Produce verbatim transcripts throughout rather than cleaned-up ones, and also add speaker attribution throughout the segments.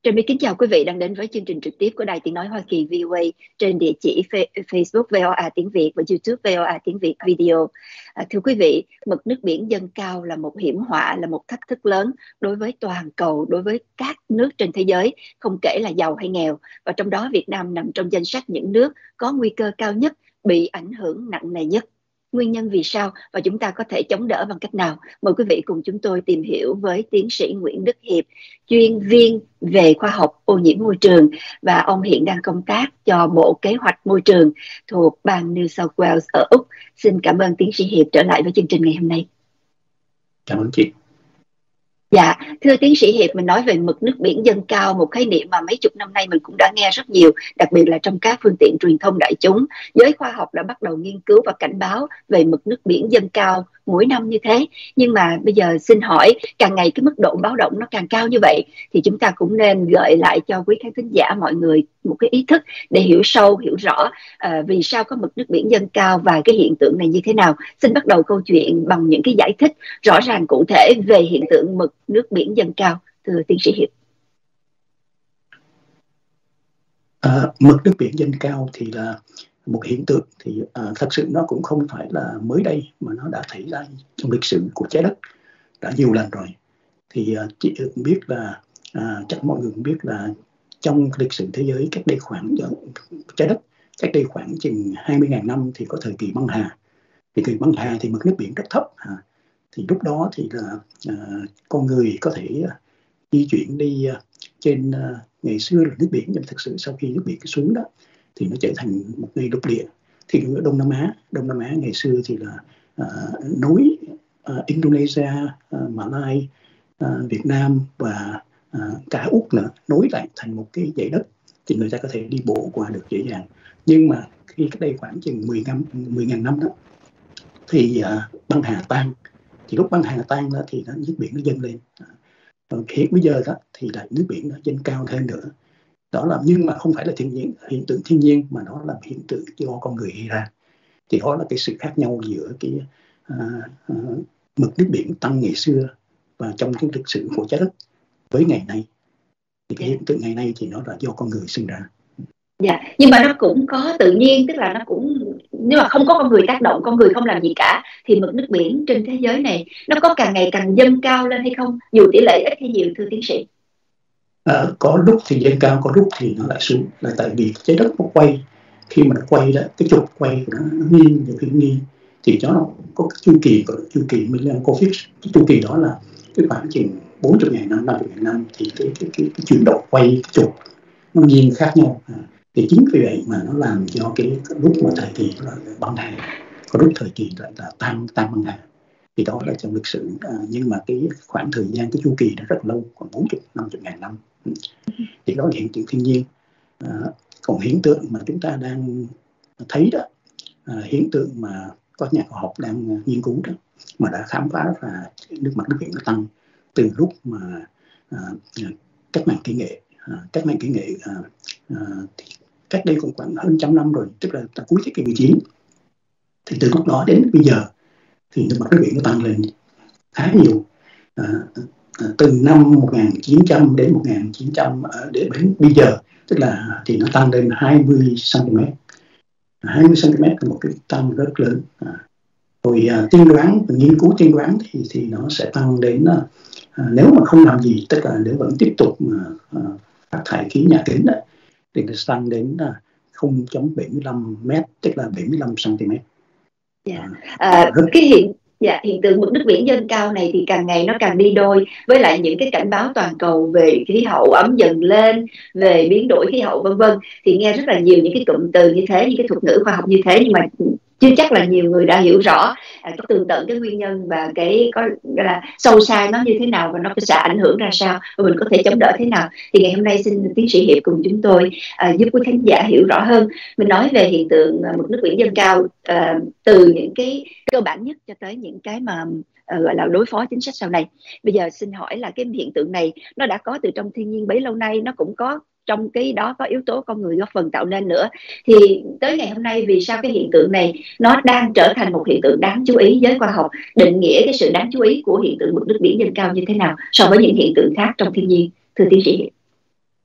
Speaker 1: Trà My kính chào quý vị đang đến với chương trình trực tiếp của Đài Tiếng Nói Hoa Kỳ vê o a trên địa chỉ Facebook vê o a tiếng Việt và YouTube vê o a tiếng Việt Video. À, thưa quý vị, mực nước biển dâng cao là một hiểm họa, là một thách thức lớn đối với toàn cầu, đối với các nước trên thế giới, không kể là giàu hay nghèo. Và trong đó Việt Nam nằm trong danh sách những nước có nguy cơ cao nhất, bị ảnh hưởng nặng nề nhất. Nguyên nhân vì sao và chúng ta có thể chống đỡ bằng cách nào? Mời quý vị cùng chúng tôi tìm hiểu với tiến sĩ Nguyễn Đức Hiệp, chuyên viên về khoa học ô nhiễm môi trường, và ông hiện đang công tác cho Bộ Kế hoạch Môi trường thuộc bang New South Wales ở Úc. Xin cảm ơn tiến sĩ Hiệp trở lại với chương trình ngày hôm nay.
Speaker 2: Cảm ơn chị.
Speaker 1: Dạ, thưa tiến sĩ Hiệp, mình nói về mực nước biển dâng cao, một khái niệm mà mấy chục năm nay mình cũng đã nghe rất nhiều, đặc biệt là trong các phương tiện truyền thông đại chúng. Giới khoa học đã bắt đầu nghiên cứu và cảnh báo về mực nước biển dâng cao mỗi năm như thế. Nhưng mà bây giờ xin hỏi, càng ngày cái mức độ báo động nó càng cao như vậy, thì chúng ta cũng nên gợi lại cho quý khán thính giả mọi người một cái ý thức để hiểu sâu, hiểu rõ à, vì sao có mực nước biển dâng cao và cái hiện tượng này như thế nào. Xin bắt đầu câu chuyện bằng những cái giải thích rõ ràng cụ thể về hiện tượng mực nước biển dâng cao, thưa tiến sĩ Hiệp.
Speaker 2: À, mực nước biển dâng cao thì là một hiện tượng thì à, thật sự nó cũng không phải là mới đây, mà nó đã xảy ra trong lịch sử của trái đất đã nhiều lần rồi. Thì à, chị cũng biết là à, chắc mọi người cũng biết là trong lịch sử thế giới cách đây khoảng trái đất cách đây khoảng chừng hai mươi nghìn năm thì có thời kỳ băng hà. Thì thời kỳ băng hà thì mực nước biển rất thấp. À, thì lúc đó thì là à, con người có thể à, di chuyển đi à, trên à, ngày xưa là nước biển, nhưng thực sự sau khi nước biển xuống đó thì nó trở thành một nơi lục địa. Thì ở Đông Nam Á, Đông Nam Á ngày xưa thì là à, nối à, Indonesia, à, Malai, à, Việt Nam và à, cả Úc nữa, nối lại thành một cái dãy đất thì người ta có thể đi bộ qua được dễ dàng. Nhưng mà khi cách đây khoảng chừng mười nghìn năm đó thì à, băng hà tan. Thì lúc băng hà tan đó thì nó, nước biển nó dâng lên. À, hiện bây giờ đó thì lại nước biển nó dâng cao thêm nữa. Đó là, nhưng mà không phải là thiên nhiên, hiện tượng thiên nhiên, mà nó là hiện tượng do con người gây ra. Thì đó là cái sự khác nhau giữa cái à, à, mực nước biển tăng ngày xưa và trong cái lịch sử của trái đất với ngày nay. Thì cái hiện tượng ngày nay thì nó là do con người sinh ra.
Speaker 1: Dạ, nhưng mà nó cũng có tự nhiên, tức là nó cũng, nếu mà không có con người tác động, con người không làm gì cả, thì mực nước biển trên thế giới này nó có càng ngày càng dâng cao lên hay không, dù tỷ lệ ít hay nhiều, thưa tiến sĩ?
Speaker 2: À, có lúc thì dâng cao, có lúc thì nó lại xuống, là tại vì trái đất nó quay, khi mà nó quay đó, cái trục quay của nó, nó nghiêng, nhiều khi nghiêng thì nó có cái chu kỳ, có chu kỳ Milankovitch. Cái chu kỳ đó là cái khoảng chừng bốn mươi nghìn năm, năm mươi nghìn năm, thì cái cái cái, cái chuyển động quay cái trục nó nghiêng khác nhau. À, thì chính vì vậy mà nó làm cho cái lúc mà thời kỳ là băng hà, có lúc thời kỳ lại là tan tan băng hà. Thì đó là trong lịch sử. À, nhưng mà cái khoảng thời gian, cái chu kỳ nó rất lâu, khoảng bốn mươi, năm mươi nghìn năm. Thì đó là hiện tượng thiên nhiên. À, còn hiện tượng mà chúng ta đang thấy đó, à, hiện tượng mà các nhà khoa học đang nghiên cứu đó, mà đã khám phá là nước mặt nước biển nó tăng từ lúc mà à, cách mạng kỹ nghệ, à, cách mạng kỹ nghệ à, à, thì cách đây cũng khoảng hơn trăm năm rồi, tức là cuối thế kỷ mười chín. Thì từ lúc đó đến bây giờ thì nước mặt nước biển nó tăng lên khá nhiều. À, à, từ năm một nghìn chín trăm đến một nghìn chín trăm đến bây giờ, tức là thì nó tăng lên hai mươi xăng-ti-mét. hai mươi xăng-ti-mét là một cái tăng rất lớn. À, rồi à, tiên đoán, nghiên cứu tiên đoán thì thì nó sẽ tăng đến à, nếu mà không làm gì, tức là nếu vẫn tiếp tục mà à, phát thải khí nhà kính đó, thì nó tăng đến à, không phẩy bảy mươi lăm mét, tức là bảy mươi lăm xăng-ti-mét.
Speaker 1: Yeah. À, cái hiện dạ, hiện tượng mực nước biển dâng cao này thì càng ngày nó càng đi đôi với lại những cái cảnh báo toàn cầu về khí hậu ấm dần lên, về biến đổi khí hậu vân vân. Thì nghe rất là nhiều những cái cụm từ như thế, những cái thuật ngữ khoa học như thế, nhưng mà chưa chắc là nhiều người đã hiểu rõ à, có tường tận cái nguyên nhân và cái có là sâu xa nó như thế nào, và nó sẽ ảnh hưởng ra sao, và mình có thể chống đỡ thế nào. Thì ngày hôm nay xin tiến sĩ Hiệp cùng chúng tôi à, giúp quý khán giả hiểu rõ hơn. Mình nói về hiện tượng à, mực nước biển dâng cao à, từ những cái cơ bản nhất cho tới những cái mà à, gọi là đối phó chính sách sau này. Bây giờ xin hỏi là cái hiện tượng này nó đã có từ trong thiên nhiên bấy lâu nay, nó cũng có trong cái đó có yếu tố con người góp phần tạo nên nữa. Thì tới ngày hôm nay vì sao cái hiện tượng này nó đang trở thành một hiện tượng đáng chú ý? Giới khoa học định nghĩa cái sự đáng chú ý của hiện tượng mực nước biển dâng cao như thế nào so với những hiện tượng khác trong thiên nhiên, thưa tiến sĩ?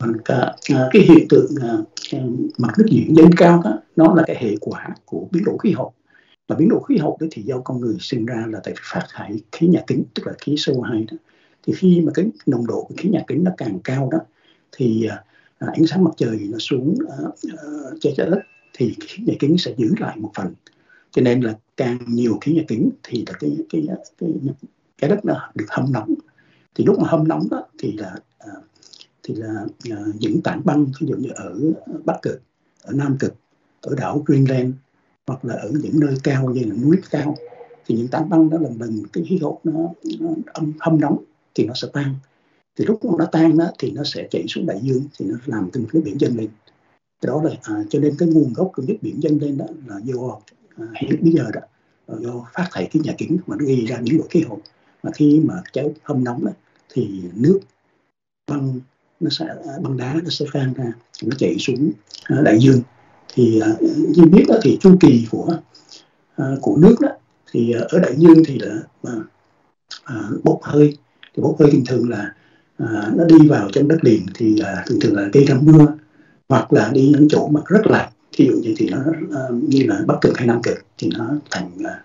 Speaker 2: Còn cả, à, cái hiện tượng à, mặt nước biển dâng cao đó, nó là cái hệ quả của biến đổi khí hậu. Và biến đổi khí hậu đó thì do con người sinh ra là tại phát thải khí nhà kính, tức là khí xê o hai đó. Thì khi mà cái nồng độ của khí nhà kính nó càng cao đó thì à, ánh sáng mặt trời nó xuống à, à, trái đất thì khí nhà kính sẽ giữ lại một phần. Cho nên là càng nhiều khí nhà kính thì là cái cái cái cái đất nó được hâm nóng. Thì lúc mà hâm nóng đó thì là à, thì là à, những tảng băng, ví dụ như ở Bắc Cực, ở Nam Cực, ở đảo Greenland hoặc là ở những nơi cao như là núi cao, thì những tảng băng đó lần lần cái khí hậu nó, nó âm hâm nóng thì nó sẽ tan. Thì lúc mà nó tan đó thì nó sẽ chảy xuống đại dương, thì nó làm cái mực nước biển dâng lên. Cái đó là à, cho nên cái nguồn gốc của nước biển dâng lên đó là do à, hiện bây giờ đó là do phát thải khí nhà kính mà nó gây ra biến đổi khí hậu. Mà khi mà cháy hâm nóng đó, thì nước băng nó sẽ băng đá nó sẽ tan ra, nó chảy xuống à, đại dương. Thì à, như biết đó thì chu kỳ của à, của nước đó thì à, ở đại dương thì là à, à, bốc hơi. Thì bốc hơi thường thường là à, nó đi vào trong đất liền thì à, thường thường là gây ra mưa, hoặc là đi những chỗ mà rất lạnh, thí dụ như thì nó à, như là Bắc Cực hay Nam Cực thì nó thành à,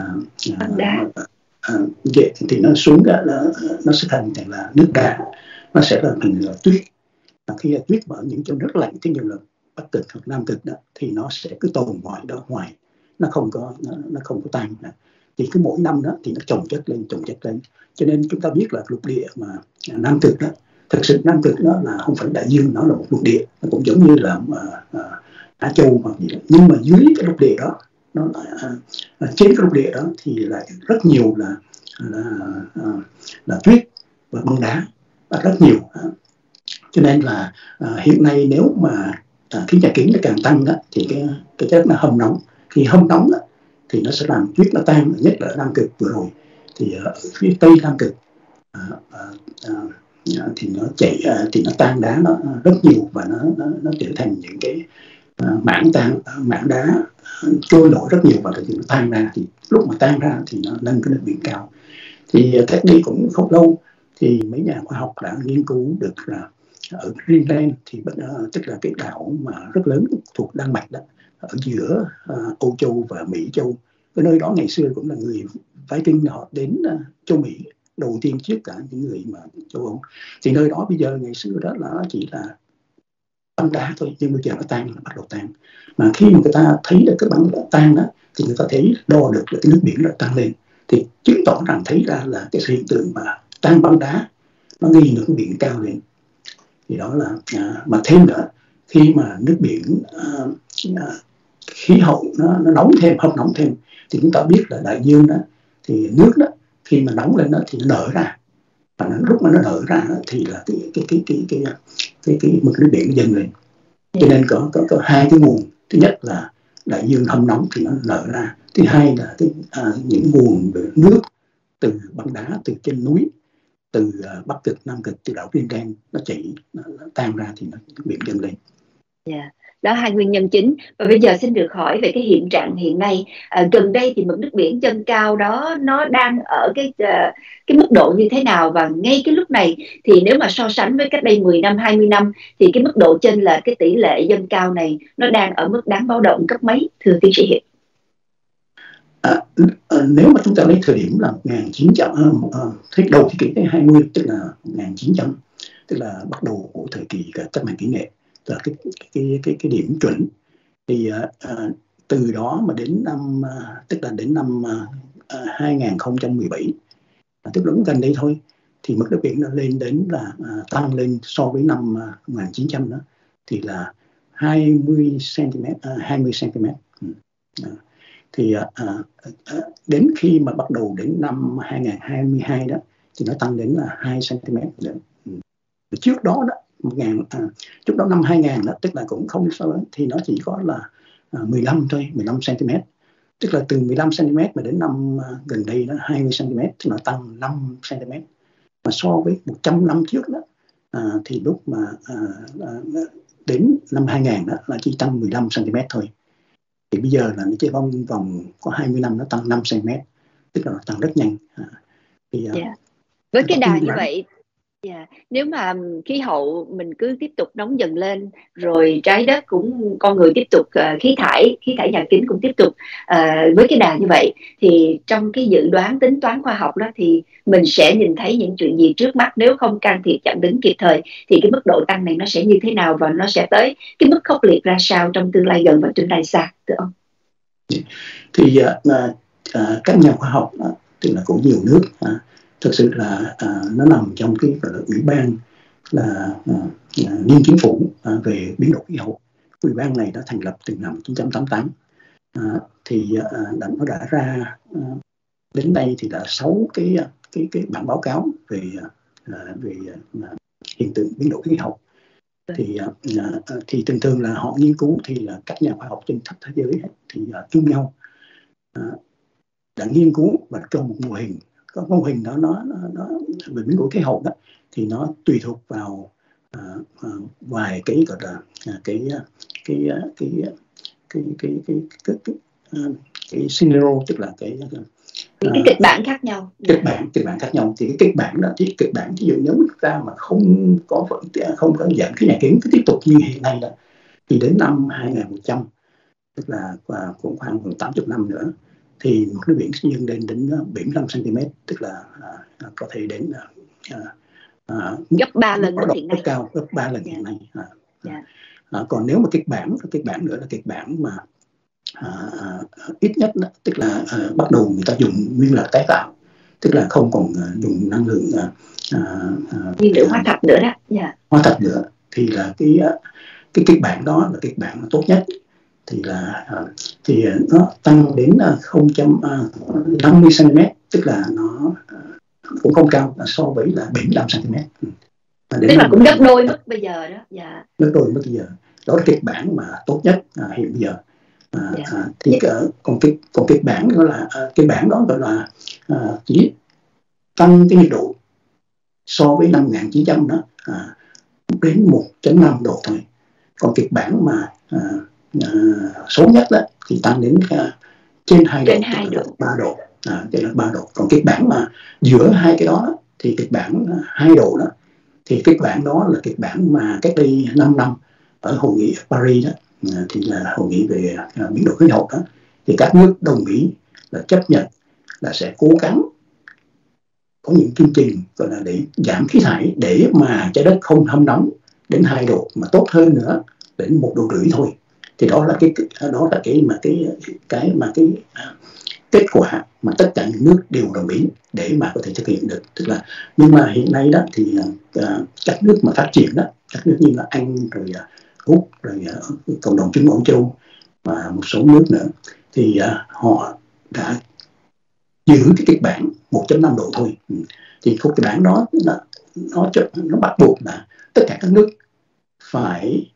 Speaker 2: à,
Speaker 1: đá.
Speaker 2: À, vậy thì nó xuống đó, nó, nó sẽ thành thành là nước đá, nó sẽ là thành là tuyết. Và khi là tuyết ở những chỗ rất lạnh, thế như là Bắc Cực hoặc Nam Cực đó, thì nó sẽ cứ tồn ngoài đó ngoài, nó không có nó, nó không có tan. Thì cứ mỗi năm đó thì nó chồng chất lên chồng chất lên. Cho nên chúng ta biết là lục địa mà Nam Cực đó, thực sự Nam Cực nó là không phải đại dương, nó là một lục địa, nó cũng giống như là uh, uh, Á Châu hoặc gì đó. Nhưng mà dưới cái lục địa đó, nó là, uh, trên cái lục địa đó thì lại rất nhiều là là, uh, là tuyết và băng đá, và rất nhiều. Uh, cho nên là uh, hiện nay nếu mà uh, khí nhà kính nó càng tăng đó, thì cái cái chất nó hâm nóng. Khi hâm nóng đó, thì nó sẽ làm tuyết nó tan, nhất là ở Nam Cực vừa rồi. Thì ở phía tây Nam Cực à, à, à, thì nó chảy à, thì nó tan đá nó rất nhiều, và nó nó, nó trở thành những cái à, mảng tan mảng đá à, trôi nổi rất nhiều, và thì nó tan ra. Thì lúc mà tan ra thì nó nâng cái nước biển cao. Thì cách đây cũng không lâu thì mấy nhà khoa học đã nghiên cứu được là ở Greenland, thì uh, tức là cái đảo mà rất lớn thuộc Đan Mạch đó, ở giữa uh, Âu Châu và Mỹ Châu. Cái nơi đó ngày xưa cũng là người Viking họ đến uh, châu Mỹ đầu tiên trước cả những người mà châu Âu. Thì nơi đó bây giờ ngày xưa đó là nó chỉ là băng đá thôi, nhưng bây giờ nó tan, nó bắt đầu tan. Mà khi mà người ta thấy được cái băng tan đó, thì người ta thấy đo được là cái nước biển nó tăng lên, thì chứng tỏ rằng thấy ra là cái hiện tượng mà tan băng đá nó gây nước biển cao lên. Thì đó là à, mà thêm nữa, khi mà nước biển à, à, khí hậu nó, nó nóng thêm, hâm nóng thêm, thì chúng ta biết là đại dương đó thì nước đó khi mà nóng lên đó thì nó nở ra, và nó, lúc mà nó nở ra đó, thì là cái cái cái cái cái cái, cái, cái mực nước biển dâng lên. Cho nên có có có hai cái nguồn. Thứ nhất là đại dương hâm nóng thì nó nở ra. Thứ hai là cái à, những nguồn về nước từ băng đá, từ trên núi, từ uh, Bắc Cực, Nam Cực, từ đảo Greenland nó chảy, nó, nó tan ra thì nó biển dâng lên.
Speaker 1: Yeah. Đó hai nguyên nhân chính. Và bây giờ xin được hỏi về cái hiện trạng hiện nay. À, gần đây thì mực nước biển dâng cao đó nó đang ở cái uh, cái mức độ như thế nào, và ngay cái lúc này thì nếu mà so sánh với cách đây mười năm, hai mươi năm thì cái mức độ chênh lệch, cái tỷ lệ dâng cao này nó đang ở mức đáng báo động cấp mấy, thưa tiến sĩ Hiệp?
Speaker 2: À, nếu mà chúng ta lấy thời điểm là một nghìn chín trăm uh, uh, đầu thế kỷ thứ hai mươi, tức là một nghìn chín trăm, tức là bắt đầu của thời kỳ cách mạng kỹ nghệ, là cái cái cái cái điểm chuẩn. Thì uh, uh, từ đó mà đến năm uh, tức là đến năm uh, hai không một bảy, uh, tức là cũng gần đây thôi, thì mức nước biển nó lên đến là uh, tăng lên so với năm uh, một nghìn chín trăm đó thì là hai mươi xăng-ti-mét, uh, hai mươi xăng-ti-mét. Uh, thì uh, uh, đến khi mà bắt đầu đến năm hai không hai hai đó thì nó tăng đến là hai xăng-ti-mét. Uh, trước đó đó một nghìn à, trước đó năm hai không đó, tức là cũng không sao, thì nó chỉ có là à, mười lăm thôi, mười lăm xăng-ti-mét. Tức là từ mười lăm xăng-ti-mét mà đến năm à, gần đây đó hai mươi xăng-ti-mét thì nó tăng năm xăng-ti-mét. Mà so với một trăm năm trước đó à, thì lúc mà à, à, đến năm hai không đó là chỉ tăng mười lăm xăng-ti-mét thôi. Thì bây giờ là nó chỉ vòng vòng có hai mươi năm nó tăng năm xăng-ti-mét, tức là nó tăng rất nhanh. À,
Speaker 1: thì, yeah. Với cái đà như vậy Yeah. Nếu mà khí hậu mình cứ tiếp tục nóng dần lên, rồi trái đất cũng, con người tiếp tục uh, khí thải khí thải nhà kính cũng tiếp tục uh, với cái đà như vậy, thì trong cái dự đoán tính toán khoa học đó thì mình sẽ nhìn thấy những chuyện gì trước mắt nếu không can thiệp chặn đứng kịp thời, thì cái mức độ tăng này nó sẽ như thế nào và nó sẽ tới cái mức khốc liệt ra sao trong tương lai gần và tương lai xa, thưa ông?
Speaker 2: Thì uh, uh, các nhà khoa học uh, tức là cũng nhiều nước uh, thực sự là uh, nó nằm trong cái gọi là ủy ban là uh, uh, liên chính phủ uh, về biến đổi khí hậu. Ủy ban này đã thành lập từ năm một nghìn chín trăm tám mươi tám, uh, thì uh, đã, nó đã ra uh, đến nay thì đã sáu cái cái cái bản báo cáo về uh, về uh, hiện tượng biến đổi khí hậu. Thì uh, uh, thì thường thường là họ nghiên cứu thì là các nhà khoa học trên khắp thế giới thì uh, chung nhau uh, đã nghiên cứu và cho một mô hình. Có mô hình đó nó, nó, nó về biến đổi khí hậu đó thì nó tùy thuộc vào uh, uh, vài cái gọi là uh, cái, uh, cái, uh, cái, uh, cái cái cái cái cái uh, cái scenario, tức là cái uh,
Speaker 1: những cái kịch bản khác nhau,
Speaker 2: kịch bản kịch bản khác nhau. Thì cái kịch bản đó, thì kịch bản ví dụ nếu chúng ta mà không có không có giảm khí nhà kính cứ tiếp tục như hiện nay đó, thì đến năm hai nghìn một trăm, tức là cũng khoảng gần tám mươi năm nữa, thì một nước biển sẽ dâng lên đến bảy mươi lăm xăng-ti-mét, tức là uh, có thể đến uh, uh,
Speaker 1: gấp ba lần mức hiện nay,
Speaker 2: cao gấp ba lần hiện
Speaker 1: yeah.
Speaker 2: nay. Uh,
Speaker 1: yeah.
Speaker 2: uh, còn nếu mà kịch bản kịch bản nữa là kịch bản mà uh, ít nhất đó, tức là uh, bắt đầu người ta dùng nguyên liệu tái tạo, tức là không còn uh, dùng năng lượng uh, uh,
Speaker 1: nhiên liệu hóa thạch nữa đó, yeah.
Speaker 2: hóa thạch nữa, thì là cái uh, cái kịch bản đó là kịch bản tốt nhất. Thì là uh, thì nó tăng đến uh, không phẩy năm mươi xăng-ti-mét, tức là nó uh, cũng không cao so với là bảy mươi lăm xăng-ti-mét.
Speaker 1: Tức là cũng gấp đôi mức bây giờ đó. Dạ.
Speaker 2: Gấp đôi mức bây giờ. Đó là kịch bản mà tốt nhất uh, hiện bây giờ. Uh, dạ. uh, thì uh, còn kịch còn kịch bản đó là uh, kịch bản đó gọi là uh, chỉ tăng cái nhiệt độ so với năm một nghìn chín trăm đó uh, đến một phẩy năm độ thôi. Còn kịch bản mà uh, uh, xấu nhất đó thì tăng đến uh, trên hai độ, ba độ, à, trên là ba độ. Còn kịch bản mà giữa hai cái đó thì kịch bản uh, hai độ đó, thì kịch bản đó là kịch bản mà cách đây năm năm ở hội nghị Paris đó, uh, thì là hội nghị về uh, biến đổi khí hậu đó, thì các nước đồng ý là chấp nhận là sẽ cố gắng có những chương trình gọi là để giảm khí thải, để mà trái đất không hâm nóng đến hai độ, mà tốt hơn nữa đến một độ rưỡi thôi. Thì đó là cái đó là cái mà cái cái mà cái uh, kết quả mà tất cả những nước đều đồng ý để mà có thể thực hiện được. Tức là nhưng mà hiện nay đó thì uh, các nước mà phát triển đó, các nước như là Anh rồi uh, Úc rồi uh, cộng đồng Trung Âu Châu và một số nước nữa, thì uh, họ đã giữ cái kịch bản một phẩy năm độ thôi. Thì kịch bản đó nó nó nó bắt buộc là tất cả các nước phải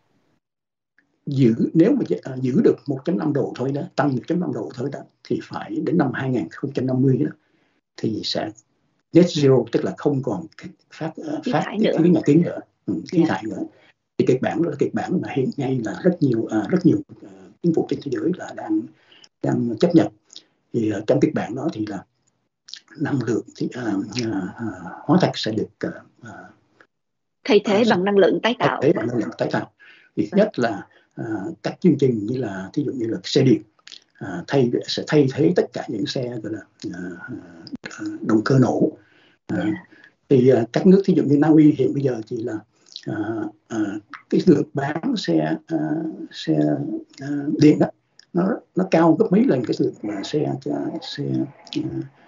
Speaker 2: giữ, nếu mà uh, giữ được một phẩy năm độ thôi đó, tăng một phẩy năm độ thôi đó, thì phải đến năm hai nghìn không trăm năm mươi đó thì sẽ net zero, tức là không còn phát uh, phát khí nhà kính nữa, ừ, khí yeah. thải nữa. Thì kịch bản đó là kịch bản mà hiện nay là rất nhiều uh, rất nhiều uh, chính phủ trên thế giới là đang đang chấp nhận. Thì uh, trong kịch bản đó thì là năng lượng thì uh, uh, uh, hóa thạch sẽ được uh, uh,
Speaker 1: thay thế uh, bằng năng lượng tái tạo.
Speaker 2: Thay thế bằng năng lượng tái tạo. Thì nhất là uh, các chương trình như là thí dụ như là xe điện uh, thay sẽ thay thế tất cả những xe gọi là uh, uh, động cơ nổ. Uh, yeah. Thì uh, các nước thí dụ như Na Uy hiện bây giờ thì là uh, uh, cái lượng bán xe uh, xe uh, điện đó nó nó cao gấp mấy lần cái lượng mà xe xe uh,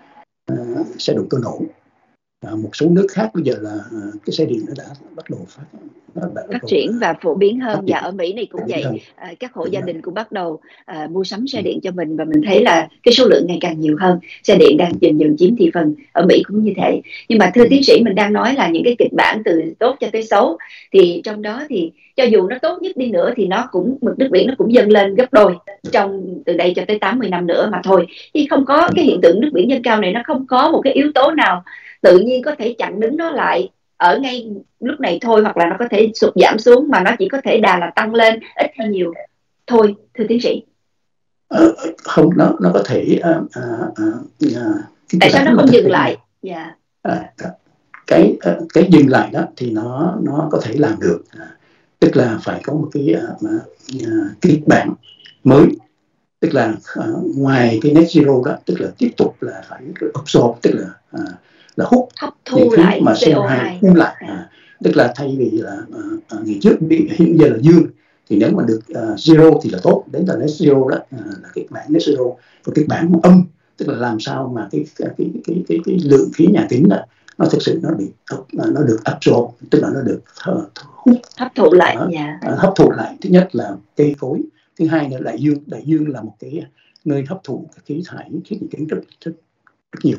Speaker 2: uh, xe động cơ nổ. À, một số nước khác bây giờ là uh, cái xe điện nó đã bắt đầu phát, nó đã
Speaker 1: phát triển và phổ biến hơn. Và ở Mỹ này cũng vậy,
Speaker 2: à,
Speaker 1: các hộ gia đình cũng bắt đầu uh, mua sắm xe điện cho mình, và mình thấy là cái số lượng ngày càng nhiều hơn, xe điện đang dần dần chiếm thị phần. Ở Mỹ cũng như thế. Nhưng mà thưa tiến sĩ, mình đang nói là những cái kịch bản từ tốt cho tới xấu, thì trong đó thì cho dù nó tốt nhất đi nữa thì nó cũng, mực nước biển nó cũng dâng lên gấp đôi trong từ đây cho tới tám mươi năm nữa mà thôi. Chứ không có cái hiện tượng nước biển dâng cao này, nó không có một cái yếu tố nào tự nhiên có thể chặn đứng nó lại ở ngay lúc này thôi, hoặc là nó có thể sụt giảm xuống, mà nó chỉ có thể đà là tăng lên ít hay nhiều thôi, thưa tiến sĩ.
Speaker 2: Ờ, không, nó nó có thể uh, uh, uh,
Speaker 1: tại sao nó không dừng lại? Dạ.
Speaker 2: À, cái cái dừng lại đó thì nó nó có thể làm được, tức là phải có một cái uh, uh, kịch bản mới, tức là uh, ngoài cái net zero đó, tức là tiếp tục là phải absorb, tức là uh, là hút
Speaker 1: hấp
Speaker 2: những
Speaker 1: thu
Speaker 2: thứ
Speaker 1: lại
Speaker 2: mà
Speaker 1: xê o
Speaker 2: xê o hai
Speaker 1: hai.
Speaker 2: thu lại, à, tức là thay vì là uh, uh, ngày trước bị hiện giờ là dương, thì nếu mà được uh, zero thì là tốt, đến là net zero đó uh, là kịch bản net zero. Và kịch bản âm tức là làm sao mà cái cái cái cái cái, cái lượng khí nhà kính đó nó thực sự nó bị nó được absorb, tức là nó được hút,
Speaker 1: hấp thụ lại,
Speaker 2: uh,
Speaker 1: yeah.
Speaker 2: uh, hấp thụ lại. Thứ nhất là cây cối, thứ hai là đại dương. Đại dương là một cái nơi hấp thụ khí thải khí nhà kính rất, rất rất nhiều.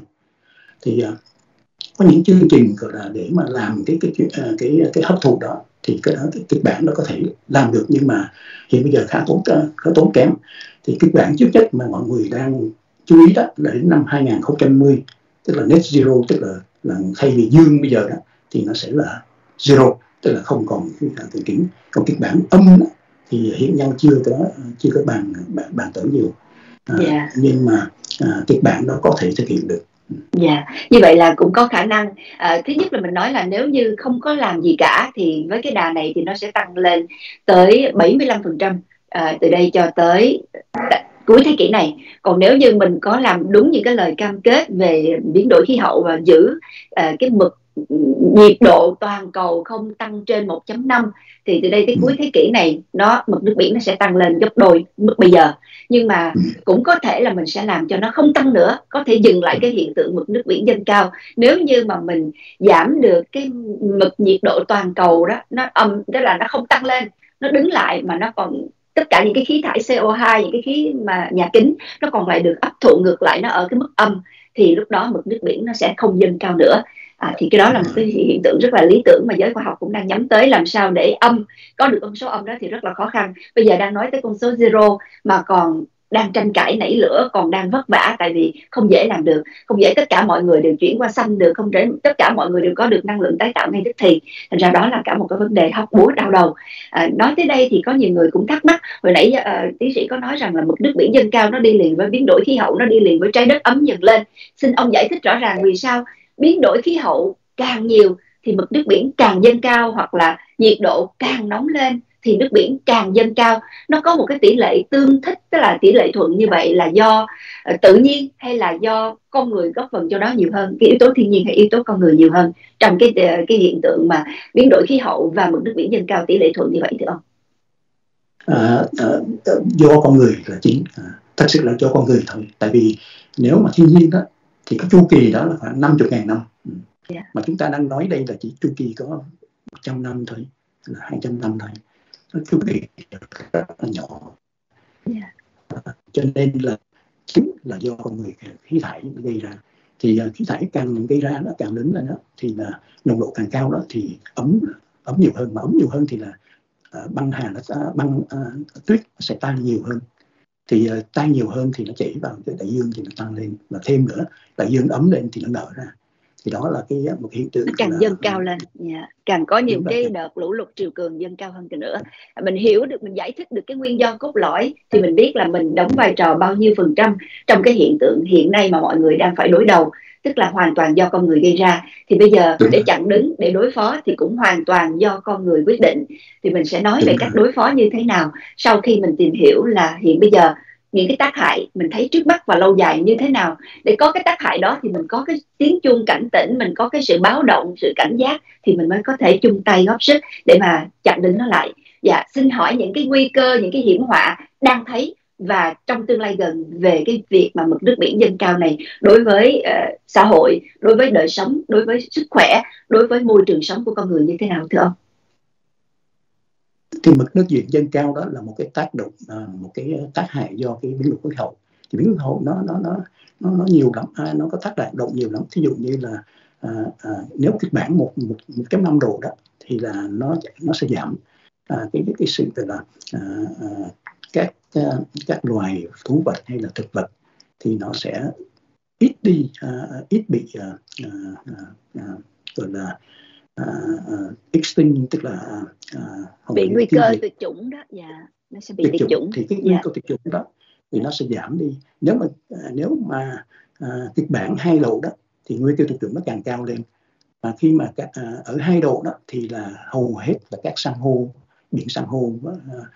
Speaker 2: Thì uh, có những chương trình gọi là để mà làm cái cái cái cái, cái hấp thụ đó, thì cái, cái kịch bản đó có thể làm được, nhưng mà hiện bây giờ khá tốn khá tốn kém. Thì kịch bản trước nhất mà mọi người đang chú ý đó là đến năm hai nghìn không trăm năm mươi, tức là net zero, tức là, là thay vì dương bây giờ đó thì nó sẽ là zero, tức là không còn khí thải nhà kính. Còn kịch bản âm đó, thì hiện nay chưa có chưa có bàn bàn, bàn tới nhiều, à, yeah. nhưng mà à, kịch bản đó có thể thực hiện được.
Speaker 1: Dạ, yeah. Như vậy là cũng có khả năng. À, thứ nhất là mình nói là nếu như không có làm gì cả thì với cái đà này thì nó sẽ tăng lên tới bảy mươi lăm phần trăm à, từ đây cho tới cuối thế kỷ này. Còn nếu như mình có làm đúng những cái lời cam kết về biến đổi khí hậu và giữ à, cái mực nhiệt độ toàn cầu không tăng trên một chấm năm thì từ đây tới cuối thế kỷ này nó mực nước biển nó sẽ tăng lên gấp đôi mức bây giờ. Nhưng mà cũng có thể là mình sẽ làm cho nó không tăng nữa, có thể dừng lại cái hiện tượng mực nước biển dâng cao nếu như mà mình giảm được cái mực nhiệt độ toàn cầu đó, nó âm tức là nó không tăng lên, nó đứng lại, mà nó còn tất cả những cái khí thải xê o hai, những cái khí mà nhà kính nó còn lại được hấp thụ ngược lại, nó ở cái mức âm, thì lúc đó mực nước biển nó sẽ không dâng cao nữa. À, thì cái đó là một cái hiện tượng rất là lý tưởng mà giới khoa học cũng đang nhắm tới. Làm sao để âm có được con số âm đó thì rất là khó khăn. Bây giờ đang nói tới con số zero mà còn đang tranh cãi nảy lửa, còn đang vất vả, tại vì không dễ làm được, không dễ tất cả mọi người đều chuyển qua xanh được, không dễ tất cả mọi người đều có được năng lượng tái tạo ngay tức thì. Thành ra đó là cả một cái vấn đề hóc búa đau đầu. À, nói tới đây thì có nhiều người cũng thắc mắc, hồi nãy uh, tiến sĩ có nói rằng là mực nước biển dâng cao nó đi liền với biến đổi khí hậu, nó đi liền với trái đất ấm dần lên. Xin ông giải thích rõ ràng vì sao biến đổi khí hậu càng nhiều thì mực nước biển càng dâng cao, hoặc là nhiệt độ càng nóng lên thì nước biển càng dâng cao. Nó có một cái tỷ lệ tương thích, tức là tỷ lệ thuận như vậy là do uh, tự nhiên hay là do con người góp phần cho đó nhiều hơn, cái yếu tố thiên nhiên hay yếu tố con người nhiều hơn trong cái uh, cái hiện tượng mà biến đổi khí hậu và mực nước biển dâng cao tỷ lệ thuận như vậy thưa ông?
Speaker 2: À, à, do con người là chính, à, thật sự là do con người thôi. Tại vì nếu mà thiên nhiên đó thì cái chu kỳ đó là khoảng năm mươi nghìn năm, yeah. Mà chúng ta đang nói đây là chỉ chu kỳ có một trăm năm thôi, là hai trăm năm thôi, nó chu kỳ rất là nhỏ, yeah. À, cho nên là chính là do con người khí thải gây ra. Thì uh, khí thải càng gây ra nó càng lớn lên đó, thì là nồng độ càng cao đó thì ấm ấm nhiều hơn, mà ấm nhiều hơn thì là uh, băng hà nó sẽ, băng uh, tuyết sẽ tan nhiều hơn. Thì uh, tan nhiều hơn thì nó chảy vào cái đại dương thì nó tăng lên, và thêm nữa đại dương ấm lên thì nó nở ra. Thì đó là cái một hiện tượng
Speaker 1: nó càng
Speaker 2: là,
Speaker 1: dâng cao lên, yeah. Càng có nhiều cái đợt lũ lụt triều cường dâng cao hơn nữa. Mình hiểu được, mình giải thích được cái nguyên do cốt lõi thì mình biết là mình đóng vai trò bao nhiêu phần trăm trong cái hiện tượng hiện nay mà mọi người đang phải đối đầu, tức là hoàn toàn do con người gây ra. Thì bây giờ để chặn đứng, để đối phó thì cũng hoàn toàn do con người quyết định. Thì mình sẽ nói về cách đối phó như thế nào sau khi mình tìm hiểu là hiện bây giờ những cái tác hại mình thấy trước mắt và lâu dài như thế nào. Để có cái tác hại đó thì mình có cái tiếng chuông cảnh tỉnh, mình có cái sự báo động, sự cảnh giác thì mình mới có thể chung tay góp sức để mà chặn đứng nó lại. Dạ, xin hỏi những cái nguy cơ, những cái hiểm họa đang thấy và trong tương lai gần về cái việc mà mực nước biển dâng cao này đối với uh, xã hội, đối với đời sống, đối với sức khỏe, đối với môi trường sống của con người như thế nào thưa ông?
Speaker 2: Thì mực nước biển dâng cao đó là một cái tác động, một cái tác hại do cái biến đổi khí hậu. Thì biến đổi khí hậu nó nó nó nó nó nhiều lắm, à, nó có tác động nhiều lắm. Thí dụ như là à, à, nếu kịch bản một một một chấm năm độ đó thì là nó nó sẽ giảm à, cái cái cái sự là à, à, các các loài thú vật hay là thực vật thì nó sẽ ít đi, à, ít bị à, à, à, gọi là Uh, uh, extinct, tức là uh,
Speaker 1: bị nguy cơ tuyệt chủng đó, dạ, nó sẽ bị tuyệt chủng. chủng
Speaker 2: thì cái nguy cơ tuyệt chủng đó thì nó sẽ giảm đi. Nếu mà uh, nếu mà uh, kịch bản hai độ đó thì nguy cơ tuyệt chủng nó càng cao lên. Và khi mà các, à, ở hai độ đó thì là hầu hết là các san hô, biển san hô à,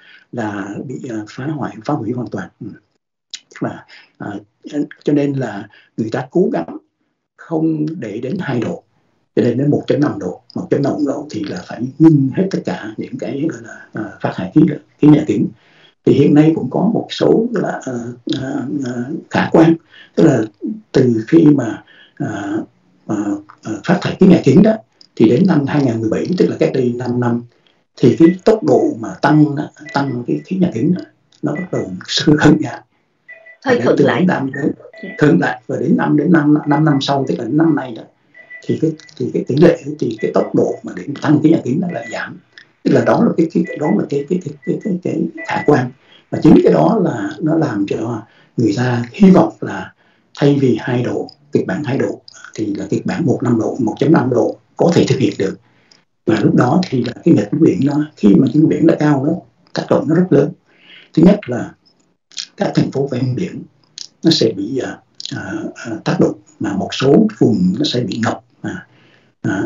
Speaker 2: là bị à, phá hoại, phá hủy hoàn toàn. Ừ. Và à, cho nên là người ta cố gắng không để đến hai độ, cho nên đến một phẩy năm độ. một phẩy năm độ thì là phải ngưng hết tất cả những cái gọi là à, phát thải khí khí nhà kính. Thì hiện nay cũng có một số là à, à, khả quan, tức là từ khi mà à, à, phát thải khí nhà kính đó thì đến năm hai không một bảy, tức là cách đây năm năm, thì cái tốc độ mà tăng tăng cái khí nhà kính đó, nó bắt đầu sự khựng lại,
Speaker 1: hơi khựng lại,
Speaker 2: năm đến khựng lại và đến năm đến năm năm năm sau, tức là năm nay đó, thì cái thì cái tỷ lệ thì cái tốc độ mà để tăng khí nhà kính nó lại giảm. Tức là đó là cái, cái đó là cái cái cái cái cái, cái khả quan, và chính cái đó là nó làm cho người ta hy vọng là thay vì hai độ, kịch bản hai độ thì là kịch bản một năm độ, một phẩy năm độ có thể thực hiện được. Và lúc đó thì là cái nhiệt biển nó, khi mà cái biển nó cao đó, tác động nó rất lớn. Thứ nhất là các thành phố ven biển nó sẽ bị uh, uh, tác động, mà một số vùng nó sẽ bị ngập. À, à,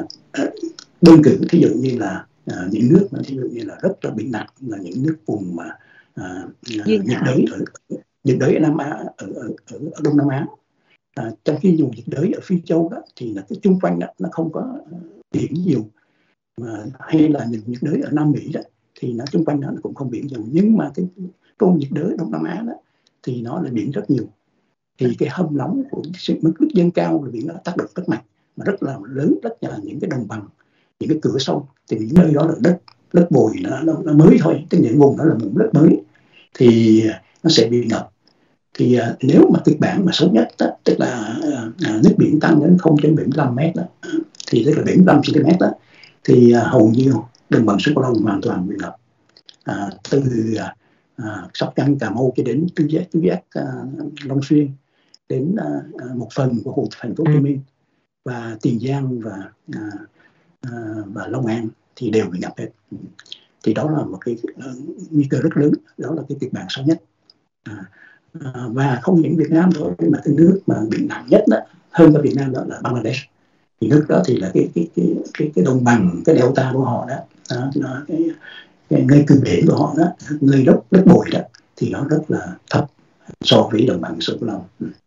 Speaker 2: đơn cử thí dụ như là à, những nước mà thí dụ như là rất là bị nặng là những nước vùng mà à, nhiệt đới ở nhiệt đới ở Nam Á, ở, ở, ở, ở Đông Nam Á. À, trong khi vùng nhiệt đới ở Phi Châu đó thì là cái chung quanh đó nó không có biển nhiều, mà hay là những nhiệt đới ở Nam Mỹ đó thì nó chung quanh đó nó cũng không biển nhiều, nhưng mà cái vùng nhiệt đới Đông Nam Á đó thì nó là biển rất nhiều. Thì cái hâm nóng của sự mức nước dâng cao là biển nó tác động rất mạnh mà rất là lớn, rất là những cái đồng bằng, những cái cửa sông, thì những nơi đó là đất đất bồi nó, nó, nó mới thôi, tức những vùng đó là vùng đất mới thì nó sẽ bị ngập. Thì uh, nếu mà kịch bản mà xấu nhất đó, tức là uh, nước biển tăng đến không phẩy bảy mươi lăm mét đó, thì tức là bảy mươi lăm xăng-ti-mét đó, thì uh, hầu như đồng bằng sông Cửu Long hoàn toàn bị ngập. Uh, từ uh, uh, Sóc Trăng, Cà Mau cho đến Tứ Giác, Tứ Giác, uh, Long Xuyên, đến uh, một phần của hồ thành phố Hồ Chí Minh và Tiền Giang và uh, uh, và Long An thì đều bị ngập hết. Thì đó là một cái uh, nguy cơ rất lớn, đó là cái kịch bản xấu nhất. Uh, uh, và không những Việt Nam thôi, mà cái nước mà bị nặng nhất đó, hơn cả Việt Nam đó là Bangladesh. Thì nước đó thì là cái cái cái cái, cái đồng bằng, cái delta của họ đó, đó nó, cái, cái nơi cư biển của họ đó, nơi đất đất bồi đó thì nó rất là thấp so với đồng bằng sông Cửu Long.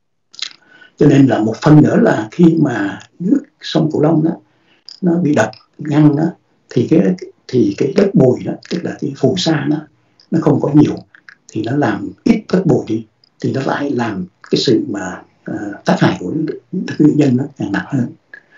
Speaker 2: Cho nên là một phần nữa là khi mà nước sông Cửu Long đó nó bị đập ngăn đó, thì cái thì cái đất bồi đó, tức là cái phù sa nó nó không có nhiều, thì nó làm ít đất bồi đi, thì nó lại làm cái sự mà uh, tác hại của nước biển dân nó càng nặng hơn.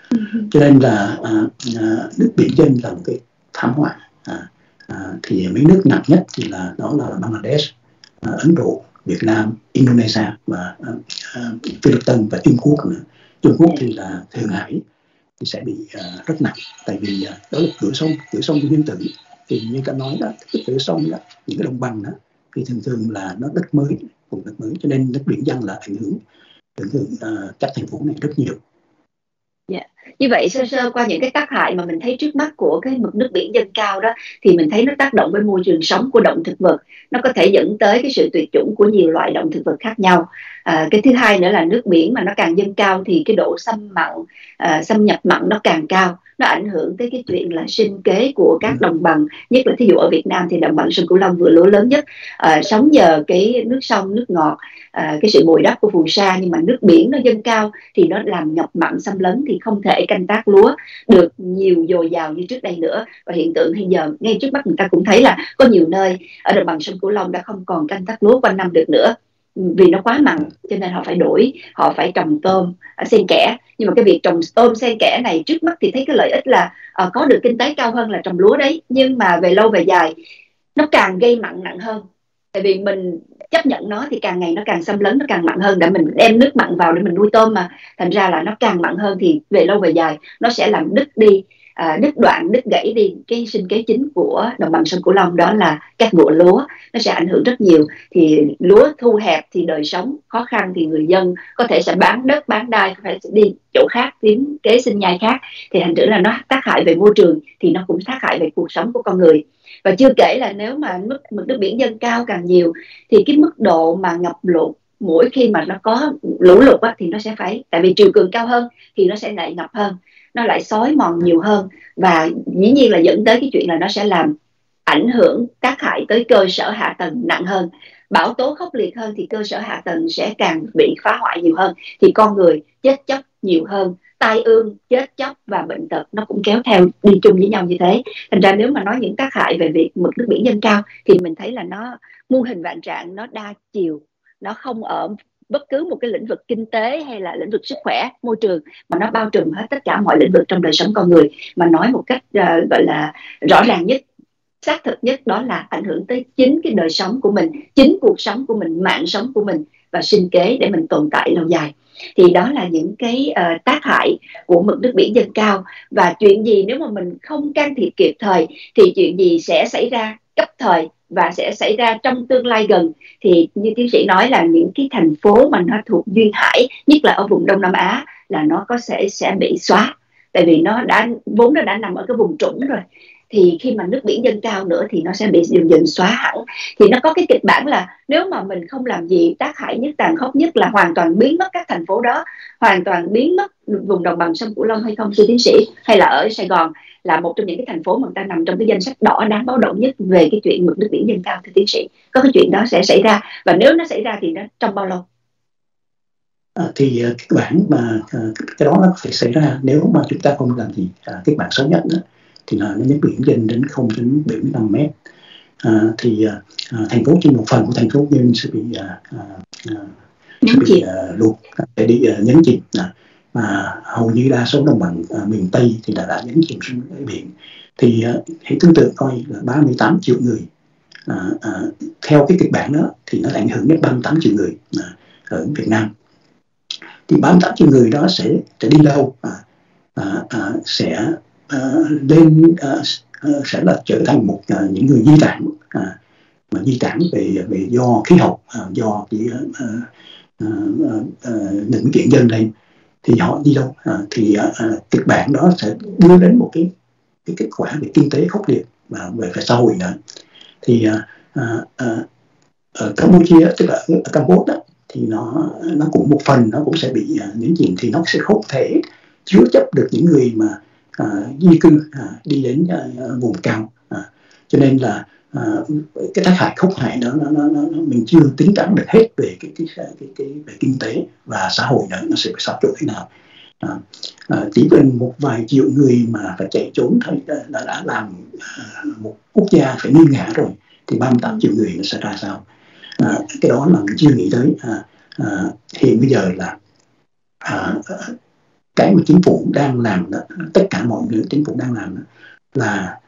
Speaker 2: Cho nên là uh, uh, nước biển dân là một cái thảm họa. Uh, uh, thì mấy nước nặng nhất thì là đó là Bangladesh, uh, Ấn Độ, Việt Nam, Indonesia và uh, uh, Philippines và Trung Quốc nữa. Trung Quốc thì là Thượng Hải thì sẽ bị uh, rất nặng, tại vì uh, đó là cửa sông, cửa sông của nguyên tử. Thì như ta nói đó, cái cửa sông đó, những cái đồng bằng đó thì thường thường là nó đất mới, vùng đất mới, cho nên nước biển dân là ảnh hưởng ảnh hưởng uh, các thành phố này rất nhiều.
Speaker 1: Yeah. Như vậy sơ sơ qua những cái tác hại mà mình thấy trước mắt của cái mực nước biển dâng cao đó, thì mình thấy nó tác động với môi trường sống của động thực vật, nó có thể dẫn tới cái sự tuyệt chủng của nhiều loại động thực vật khác nhau. À, cái thứ hai nữa là nước biển mà nó càng dâng cao thì cái độ xâm mặn, à, xâm nhập mặn nó càng cao, nó ảnh hưởng tới cái chuyện là sinh kế của các đồng bằng, nhất là thí dụ ở Việt Nam thì đồng bằng sông Cửu Long vừa lúa lớn nhất, à, sống nhờ cái nước sông, nước ngọt, à, cái sự bồi đắp của phù sa, nhưng mà nước biển nó dâng cao thì nó làm ngập mặn xâm lấn, thì không thể canh tác lúa được nhiều dồi dào như trước đây nữa. Và hiện tượng hiện giờ ngay trước mắt người ta cũng thấy là có nhiều nơi ở đồng bằng sông Cửu Long đã không còn canh tác lúa quanh năm được nữa, vì nó quá mặn, cho nên họ phải đổi, họ phải trồng tôm xen kẽ. Nhưng mà cái việc trồng tôm xen kẽ này trước mắt thì thấy cái lợi ích là uh, có được kinh tế cao hơn là trồng lúa đấy, nhưng mà về lâu về dài nó càng gây mặn nặng hơn, tại vì mình chấp nhận nó thì càng ngày nó càng xâm lấn, nó càng mặn hơn, để mình đem nước mặn vào để mình nuôi tôm mà, thành ra là nó càng mặn hơn, thì về lâu về dài nó sẽ làm đứt đi, à, đứt đoạn, đứt gãy đi cái sinh kế chính của đồng bằng sông Cửu Long, đó là các vụ lúa. Nó sẽ ảnh hưởng rất nhiều, thì lúa thu hẹp thì đời sống khó khăn, thì người dân có thể sẽ bán đất, bán đai, có thể sẽ đi chỗ khác, kiếm kế sinh nhai khác, thì thành thử là nó tác hại về môi trường thì nó cũng tác hại về cuộc sống của con người. Và chưa kể là nếu mà mức mực nước biển dâng cao càng nhiều thì cái mức độ mà ngập lụt mỗi khi mà nó có lũ lụt á, thì nó sẽ phải, tại vì triều cường cao hơn thì nó sẽ lại ngập hơn, nó lại xói mòn nhiều hơn, và dĩ nhiên là dẫn tới cái chuyện là nó sẽ làm ảnh hưởng tác hại tới cơ sở hạ tầng nặng hơn. Bão tố khốc liệt hơn thì cơ sở hạ tầng sẽ càng bị phá hoại nhiều hơn, thì con người chết chóc nhiều hơn, tai ương, chết chóc và bệnh tật nó cũng kéo theo đi chung với nhau như thế. Thành ra nếu mà nói những tác hại về việc mực nước biển dâng cao thì mình thấy là nó muôn hình vạn trạng, nó đa chiều, nó không ở bất cứ một cái lĩnh vực kinh tế hay là lĩnh vực sức khỏe, môi trường, mà nó bao trùm hết tất cả mọi lĩnh vực trong đời sống con người. Mà nói một cách uh, gọi là rõ ràng nhất, xác thực nhất, đó là ảnh hưởng tới chính cái đời sống của mình, chính cuộc sống của mình, mạng sống của mình và sinh kế để mình tồn tại lâu dài. Thì đó là những cái uh, tác hại của mực nước biển dâng cao. Và chuyện gì nếu mà mình không can thiệp kịp thời thì chuyện gì sẽ xảy ra cấp thời và sẽ xảy ra trong tương lai gần. Thì như tiến sĩ nói là những cái thành phố mà nó thuộc duyên hải, nhất là ở vùng Đông Nam Á, là nó có sẽ sẽ bị xóa, tại vì nó đã vốn nó đã nằm ở cái vùng trũng rồi. Thì khi mà nước biển dâng cao nữa thì nó sẽ bị dần dần xóa hẳn. Thì nó có cái kịch bản là nếu mà mình không làm gì, tác hại nhất, tàn khốc nhất là hoàn toàn biến mất các thành phố đó, hoàn toàn biến mất vùng đồng bằng sông Cửu Long hay không thưa tiến sĩ? Hay là ở Sài Gòn là một trong những cái thành phố mà người ta nằm trong cái danh sách đỏ đáng báo động nhất về cái chuyện mực nước biển dâng cao thưa tiến sĩ? Có cái chuyện đó sẽ xảy ra, và nếu nó xảy ra thì nó trong bao lâu?
Speaker 2: À, thì uh, kịch bản mà uh, cái đó nó phải xảy ra nếu mà chúng ta không làm gì. Uh, kịch bản xấu nhất đó, thì là nước biển dâng đến không phẩy bảy mươi lăm mét. À, thì uh, thành phố trên một phần của thành phố Nhân sẽ bị uh, uh,
Speaker 1: nhấn chìm,
Speaker 2: uh, lụt, sẽ đi uh, nhấn chìm. Uh, mà hầu như đa số đồng bằng uh, miền Tây thì đã đã nhấn chìm xuống đáy biển. Thì uh, hãy tương tự coi là ba mươi tám triệu người. Uh, uh, theo cái kịch bản đó thì nó ảnh hưởng đến ba mươi tám triệu người uh, ở Việt Nam. Thì ba mươi tám triệu người đó sẽ, sẽ đi đâu? À, à, à, sẽ à, lên à, à, sẽ là trở thành một à, những người di tản, à, mà di tản về về do khí hậu, à, do cái à, à, à, nước biển dâng lên. Thì họ đi đâu? À, thì à, à, kịch bản đó sẽ đưa đến một cái cái kết quả về kinh tế khốc liệt và về về xã hội nữa. Thì à, à, à, ở Campuchia, tức là ở Campuchia đó, thì nó nó cũng một phần nó cũng sẽ bị uh, nhấn chìm, thì nó sẽ không thể chứa chấp được những người mà uh, di cư uh, đi đến uh, vùng cao. Uh, cho nên là uh, cái tác hại khốc hại đó nó, nó, nó, mình chưa tính toán được hết về cái cái cái, cái, cái về kinh tế và xã hội nữa, nó sẽ bị sao trộn thế nào. Uh, uh, chỉ cần một vài triệu người mà phải chạy trốn thôi đã, đã làm uh, một quốc gia phải nghiêng ngã rồi, thì ba mươi tám triệu người nó sẽ ra sao? À, cái đó là mình chưa nghĩ tới. À, à, hiện bây giờ là à, cái mà chính phủ đang làm đó, tất cả mọi người chính phủ đang làm đó, là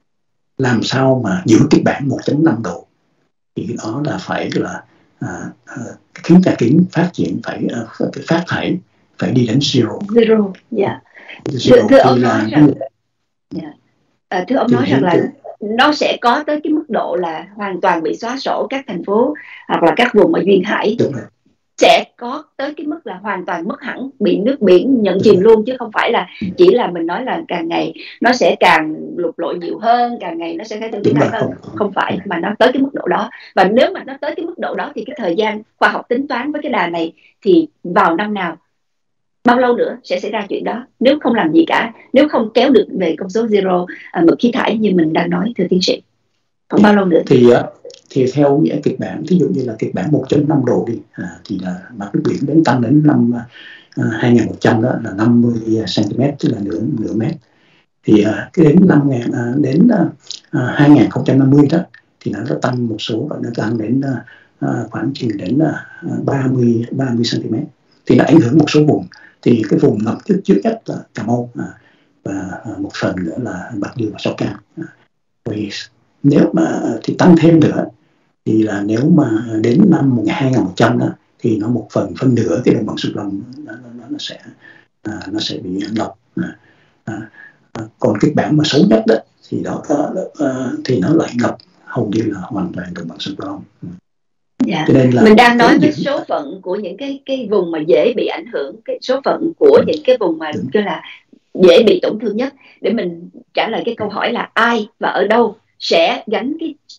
Speaker 2: làm sao mà giữ kịch bản một phẩy năm độ. Thì đó là phải là à, à, khí nhà kính phát triển phải à, cái phát thải phải đi đến zero.
Speaker 1: Zero, dạ.
Speaker 2: Yeah.
Speaker 1: Thưa ông nói rằng, yeah. à, thưa ông nói rằng là nó sẽ có tới cái mức độ là hoàn toàn bị xóa sổ các thành phố hoặc là các vùng ở duyên hải, sẽ có tới cái mức là hoàn toàn mất hẳn, bị nước biển nhận chìm luôn, chứ không phải là chỉ là mình nói là càng ngày nó sẽ càng lụt lội nhiều hơn, càng ngày nó sẽ thấy tiếng hơn. Không phải, mà nó tới cái mức độ đó. Và nếu mà nó tới cái mức độ đó thì cái thời gian khoa học tính toán với cái đà này thì vào năm nào, bao lâu nữa sẽ xảy ra chuyện đó, nếu không làm gì cả, nếu không kéo được về con số zero à, mực khí thải như mình đang nói thưa tiến sĩ, còn bao lâu nữa?
Speaker 2: Thì thì theo nghĩa kịch bản, ví dụ như là kịch bản một phẩy năm độ đi, à, thì là mặt nước biển đến tăng đến năm à, hai nghìn một trăm đó là năm mươi xăng-ti-mét, tức là nửa nửa mét. Thì à, cái đến năm à, đến à, hai nghìn không trăm năm mươi đó thì nó tăng một số, và nó tăng đến à, khoảng chừng đến à, ba mươi xăng-ti-mét. Thì nó ảnh hưởng một số vùng. Thì cái vùng ngập trước trước nhất là Cà Mau, à, và à, một phần nữa là Bạc Liêu và Sóc Trăng. À, vì nếu mà thì tăng thêm nữa thì là nếu mà đến năm hai nghìn một trăm đó thì nó một phần phân nửa cái đồng bằng sông Cửu Long nó, nó, nó sẽ à, nó sẽ bị ngập. À, à, còn kịch bản mà xấu nhất đó thì đó, đó, đó à, thì nó lại ngập hầu như là hoàn toàn đồng bằng sông Cửu Long.
Speaker 1: Dạ. Mình đang nói với số phận của những cái cái vùng mà dễ bị ảnh hưởng, cái số phận của ừ. những cái vùng mà kêu là dễ bị tổn thương nhất, để mình trả lời cái câu hỏi là ai và ở đâu sẽ gánh cái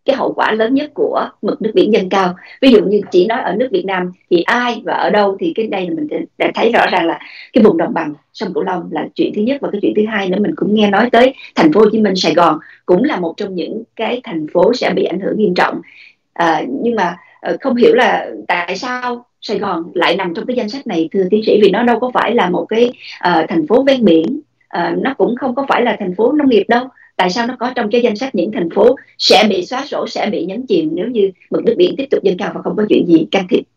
Speaker 1: cái hậu quả lớn nhất của mực nước biển dâng cao. Ví dụ như chỉ nói ở nước Việt Nam thì ai và ở đâu, thì cái đây là mình đã thấy rõ ràng là cái vùng đồng bằng sông Cửu Long là chuyện thứ nhất, và cái chuyện thứ hai nữa mình cũng nghe nói tới thành phố Hồ Chí Minh, Sài Gòn cũng là một trong những cái thành phố sẽ bị ảnh hưởng nghiêm trọng. À, nhưng mà không hiểu là tại sao Sài Gòn lại nằm trong cái danh sách này, thưa tiến sĩ, vì nó đâu có phải là một cái uh, thành phố ven biển, uh, nó cũng không có phải là thành phố nông nghiệp đâu. Tại sao nó có trong cái danh sách những thành phố sẽ bị xóa sổ, sẽ bị nhấn chìm nếu như mực nước biển tiếp tục dâng cao và không có chuyện gì can thiệp?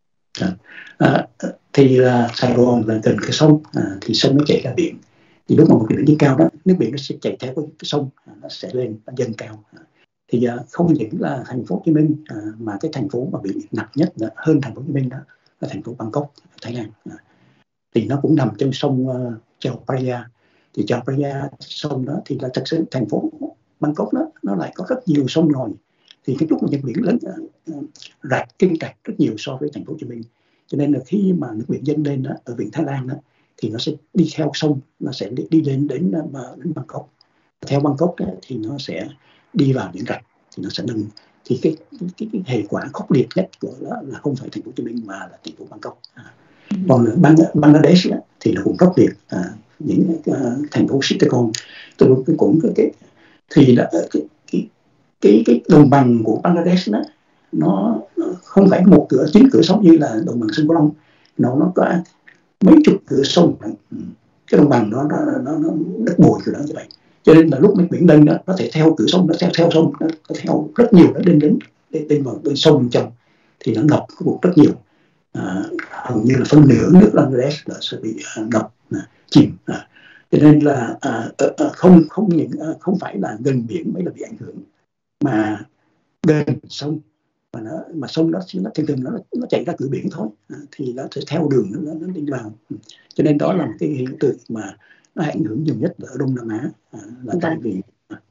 Speaker 2: À, à, thì uh, Sài Gòn là gần cái sông, à, thì sông nó chảy ra biển, thì lúc mà mực nước biển dâng cao đó, nước biển nó sẽ chạy theo cái sông, à, nó sẽ lên, nó dâng cao. À, thì uh, không những là thành phố Hồ Chí Minh, uh, mà cái thành phố mà bị nặng nhất uh, hơn thành phố Hồ Chí Minh đó là thành phố Bangkok, Thái Lan. Uh, thì nó cũng nằm trên sông uh, Chao Phraya. Thì Chao Phraya, sông đó thì là thật sự thành phố Bangkok đó nó lại có rất nhiều sông ngòi, thì cái lúc mà nước biển lớn uh, rạch kinh rạch rất nhiều so với thành phố Hồ Chí Minh. Cho nên là khi mà nước biển dâng lên đó, ở vịnh Thái Lan đó, thì nó sẽ đi theo sông, nó sẽ đi, đi lên đến, đến Bangkok. Theo Bangkok đó, thì nó sẽ đi vào biển rạch, thì nó sẽ nâng. Thì cái, cái, cái, cái hệ quả khốc liệt nhất của đó là không phải thành phố Hồ Chí Minh mà là thành phố Bangkok. À. Còn Bang, Bangladesh đó, thì nó cũng khốc liệt. À, những uh, thành phố Chittagong, tôi cũng cái, cái thì là cái cái cái cái đồng bằng của Bangladesh đó, nó, nó không phải một cửa chính cửa sông như là đồng bằng sông Cửu Long, nó nó có mấy chục cửa sông. Cái đồng bằng đó nó nó, nó đất bồi của nó như vậy. Cho nên là lúc nước biển lên đó, nó thể theo cửa sông, nó theo theo sông, nó, nó theo rất nhiều, nó lên đến lên vào bên sông bên trong, thì nó ngập cái vùng rất nhiều. À, hầu như là phân nửa nước Bangladesh là sẽ bị à, ngập, à, chìm. À. Cho nên là à, à, không không những à, không phải là gần biển mới là bị ảnh hưởng, mà gần sông, mà nó mà sông đó nó thường thường nó nó chạy ra cửa biển thôi, à, thì nó sẽ theo đường nó, nó đi vào. Cho nên đó là một cái hiện tượng mà nó ảnh hưởng nhiều nhất ở Đông Nam Á, à, là tại vì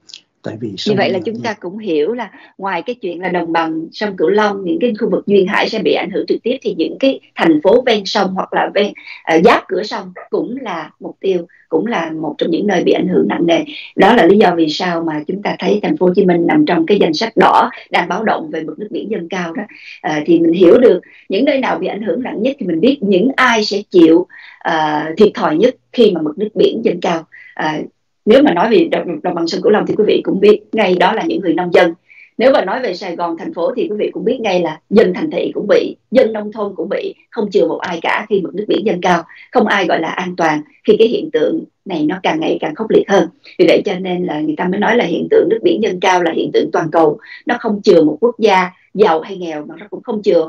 Speaker 2: tại vì
Speaker 1: như vậy là chúng ta cũng hiểu là ngoài cái chuyện là đồng bằng sông Cửu Long, những cái khu vực duyên hải sẽ bị ảnh hưởng trực tiếp, thì những cái thành phố ven sông hoặc là ven uh, giáp cửa sông cũng là mục tiêu, cũng là một trong những nơi bị ảnh hưởng nặng nề. Đó là lý do vì sao mà chúng ta thấy thành phố Hồ Chí Minh nằm trong cái danh sách đỏ đang báo động về mực nước biển dâng cao đó. Uh, thì mình hiểu được những nơi nào bị ảnh hưởng nặng nhất, thì mình biết những ai sẽ chịu uh, thiệt thòi nhất khi mà mực nước biển dâng cao. Uh, Nếu mà nói về đồng, đồng bằng sông Cửu Long thì quý vị cũng biết ngay đó là những người nông dân. Nếu mà nói về Sài Gòn thành phố thì quý vị cũng biết ngay là dân thành thị cũng bị, dân nông thôn cũng bị, không chừa một ai cả khi mực nước biển dâng cao. Không ai gọi là an toàn khi cái hiện tượng này nó càng ngày càng khốc liệt hơn. Vì vậy cho nên là người ta mới nói là hiện tượng nước biển dâng cao là hiện tượng toàn cầu. Nó không chừa một quốc gia giàu hay nghèo, mà nó cũng không chừa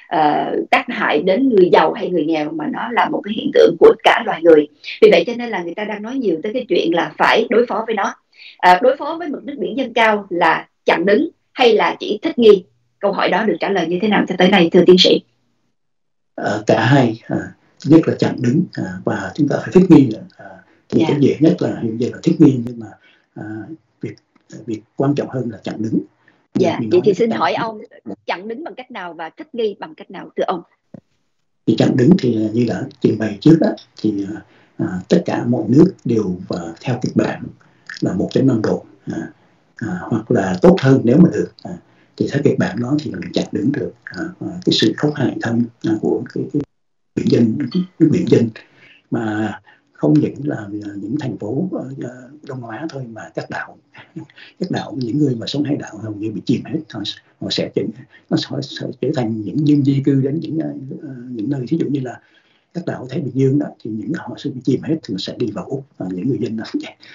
Speaker 1: uh, tác hại đến người giàu hay người nghèo, mà nó là một cái hiện tượng của cả loài người. Vì vậy cho nên là người ta đang nói nhiều tới cái chuyện là phải đối phó với nó. Uh, đối phó với mực nước biển dâng cao là chặn đứng hay là chỉ thích nghi? Câu hỏi đó được trả lời như thế nào cho tới nay, thưa tiến sĩ?
Speaker 2: À, cả hai. À, nhất là chặn đứng, à, và chúng ta phải thích nghi. À, thì yeah. Cái dễ nhất là hiện giờ là thích nghi, nhưng mà à, việc việc quan trọng hơn là chặn đứng.
Speaker 1: Dạ, vậy thì xin hỏi ông, chặn đứng bằng cách nào và thích nghi bằng cách nào, thưa ông?
Speaker 2: Thì chặn đứng thì như đã trình bày trước đó, thì à, tất cả mọi nước đều và theo kịch bản là một phẩy năm độ, à, à, hoặc là tốt hơn nếu mà được. À, thì theo kịch bản đó thì mình chặn đứng được à, cái sự khốc hại thâm à, của cái, cái biển dân, nước biển dân, mà không những là những thành phố uh, Đông Nam Á thôi, mà các đảo, các đảo, những người mà sống hai đảo hầu như bị chìm hết. Họ, họ sẽ nó sẽ, sẽ trở thành những dân di cư đến những uh, những nơi, ví dụ như là các đảo Thái Bình Dương đó, thì những họ sẽ bị chìm hết, thì sẽ đi vào Úc, và những người dân đó.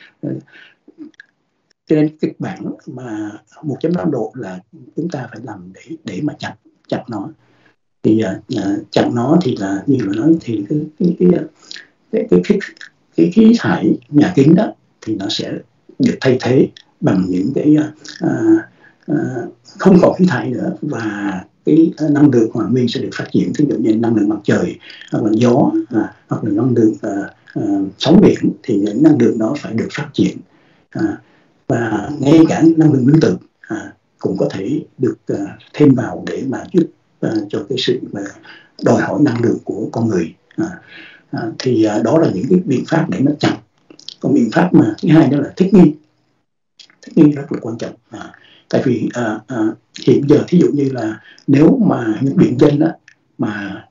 Speaker 2: Cho nên kịch bản mà một phẩy năm độ là chúng ta phải làm để để mà chặn chặn nó. Thì uh, chặn nó thì là như là nói thì cái cái cái cái cái cái, cái khí thải nhà kính đó thì nó sẽ được thay thế bằng những cái uh, uh, không còn khí thải nữa, và cái năng lượng hòa nguyên sẽ được phát triển, ví dụ như năng lượng mặt trời hoặc là gió, uh, hoặc là năng lượng uh, uh, sóng biển, thì những năng lượng đó phải được phát triển. Uh, và ngay cả năng lượng nguyên tử à, cũng có thể được uh, thêm vào để mà giúp uh, cho cái sự uh, đòi hỏi năng lượng của con người. À, à, thì uh, đó là những cái biện pháp để nó chặn. Còn biện pháp mà thứ hai đó là thích nghi. Thích nghi rất là quan trọng. À, Tại vì à, à, hiện giờ thí dụ như là nếu mà những biển dân đó mà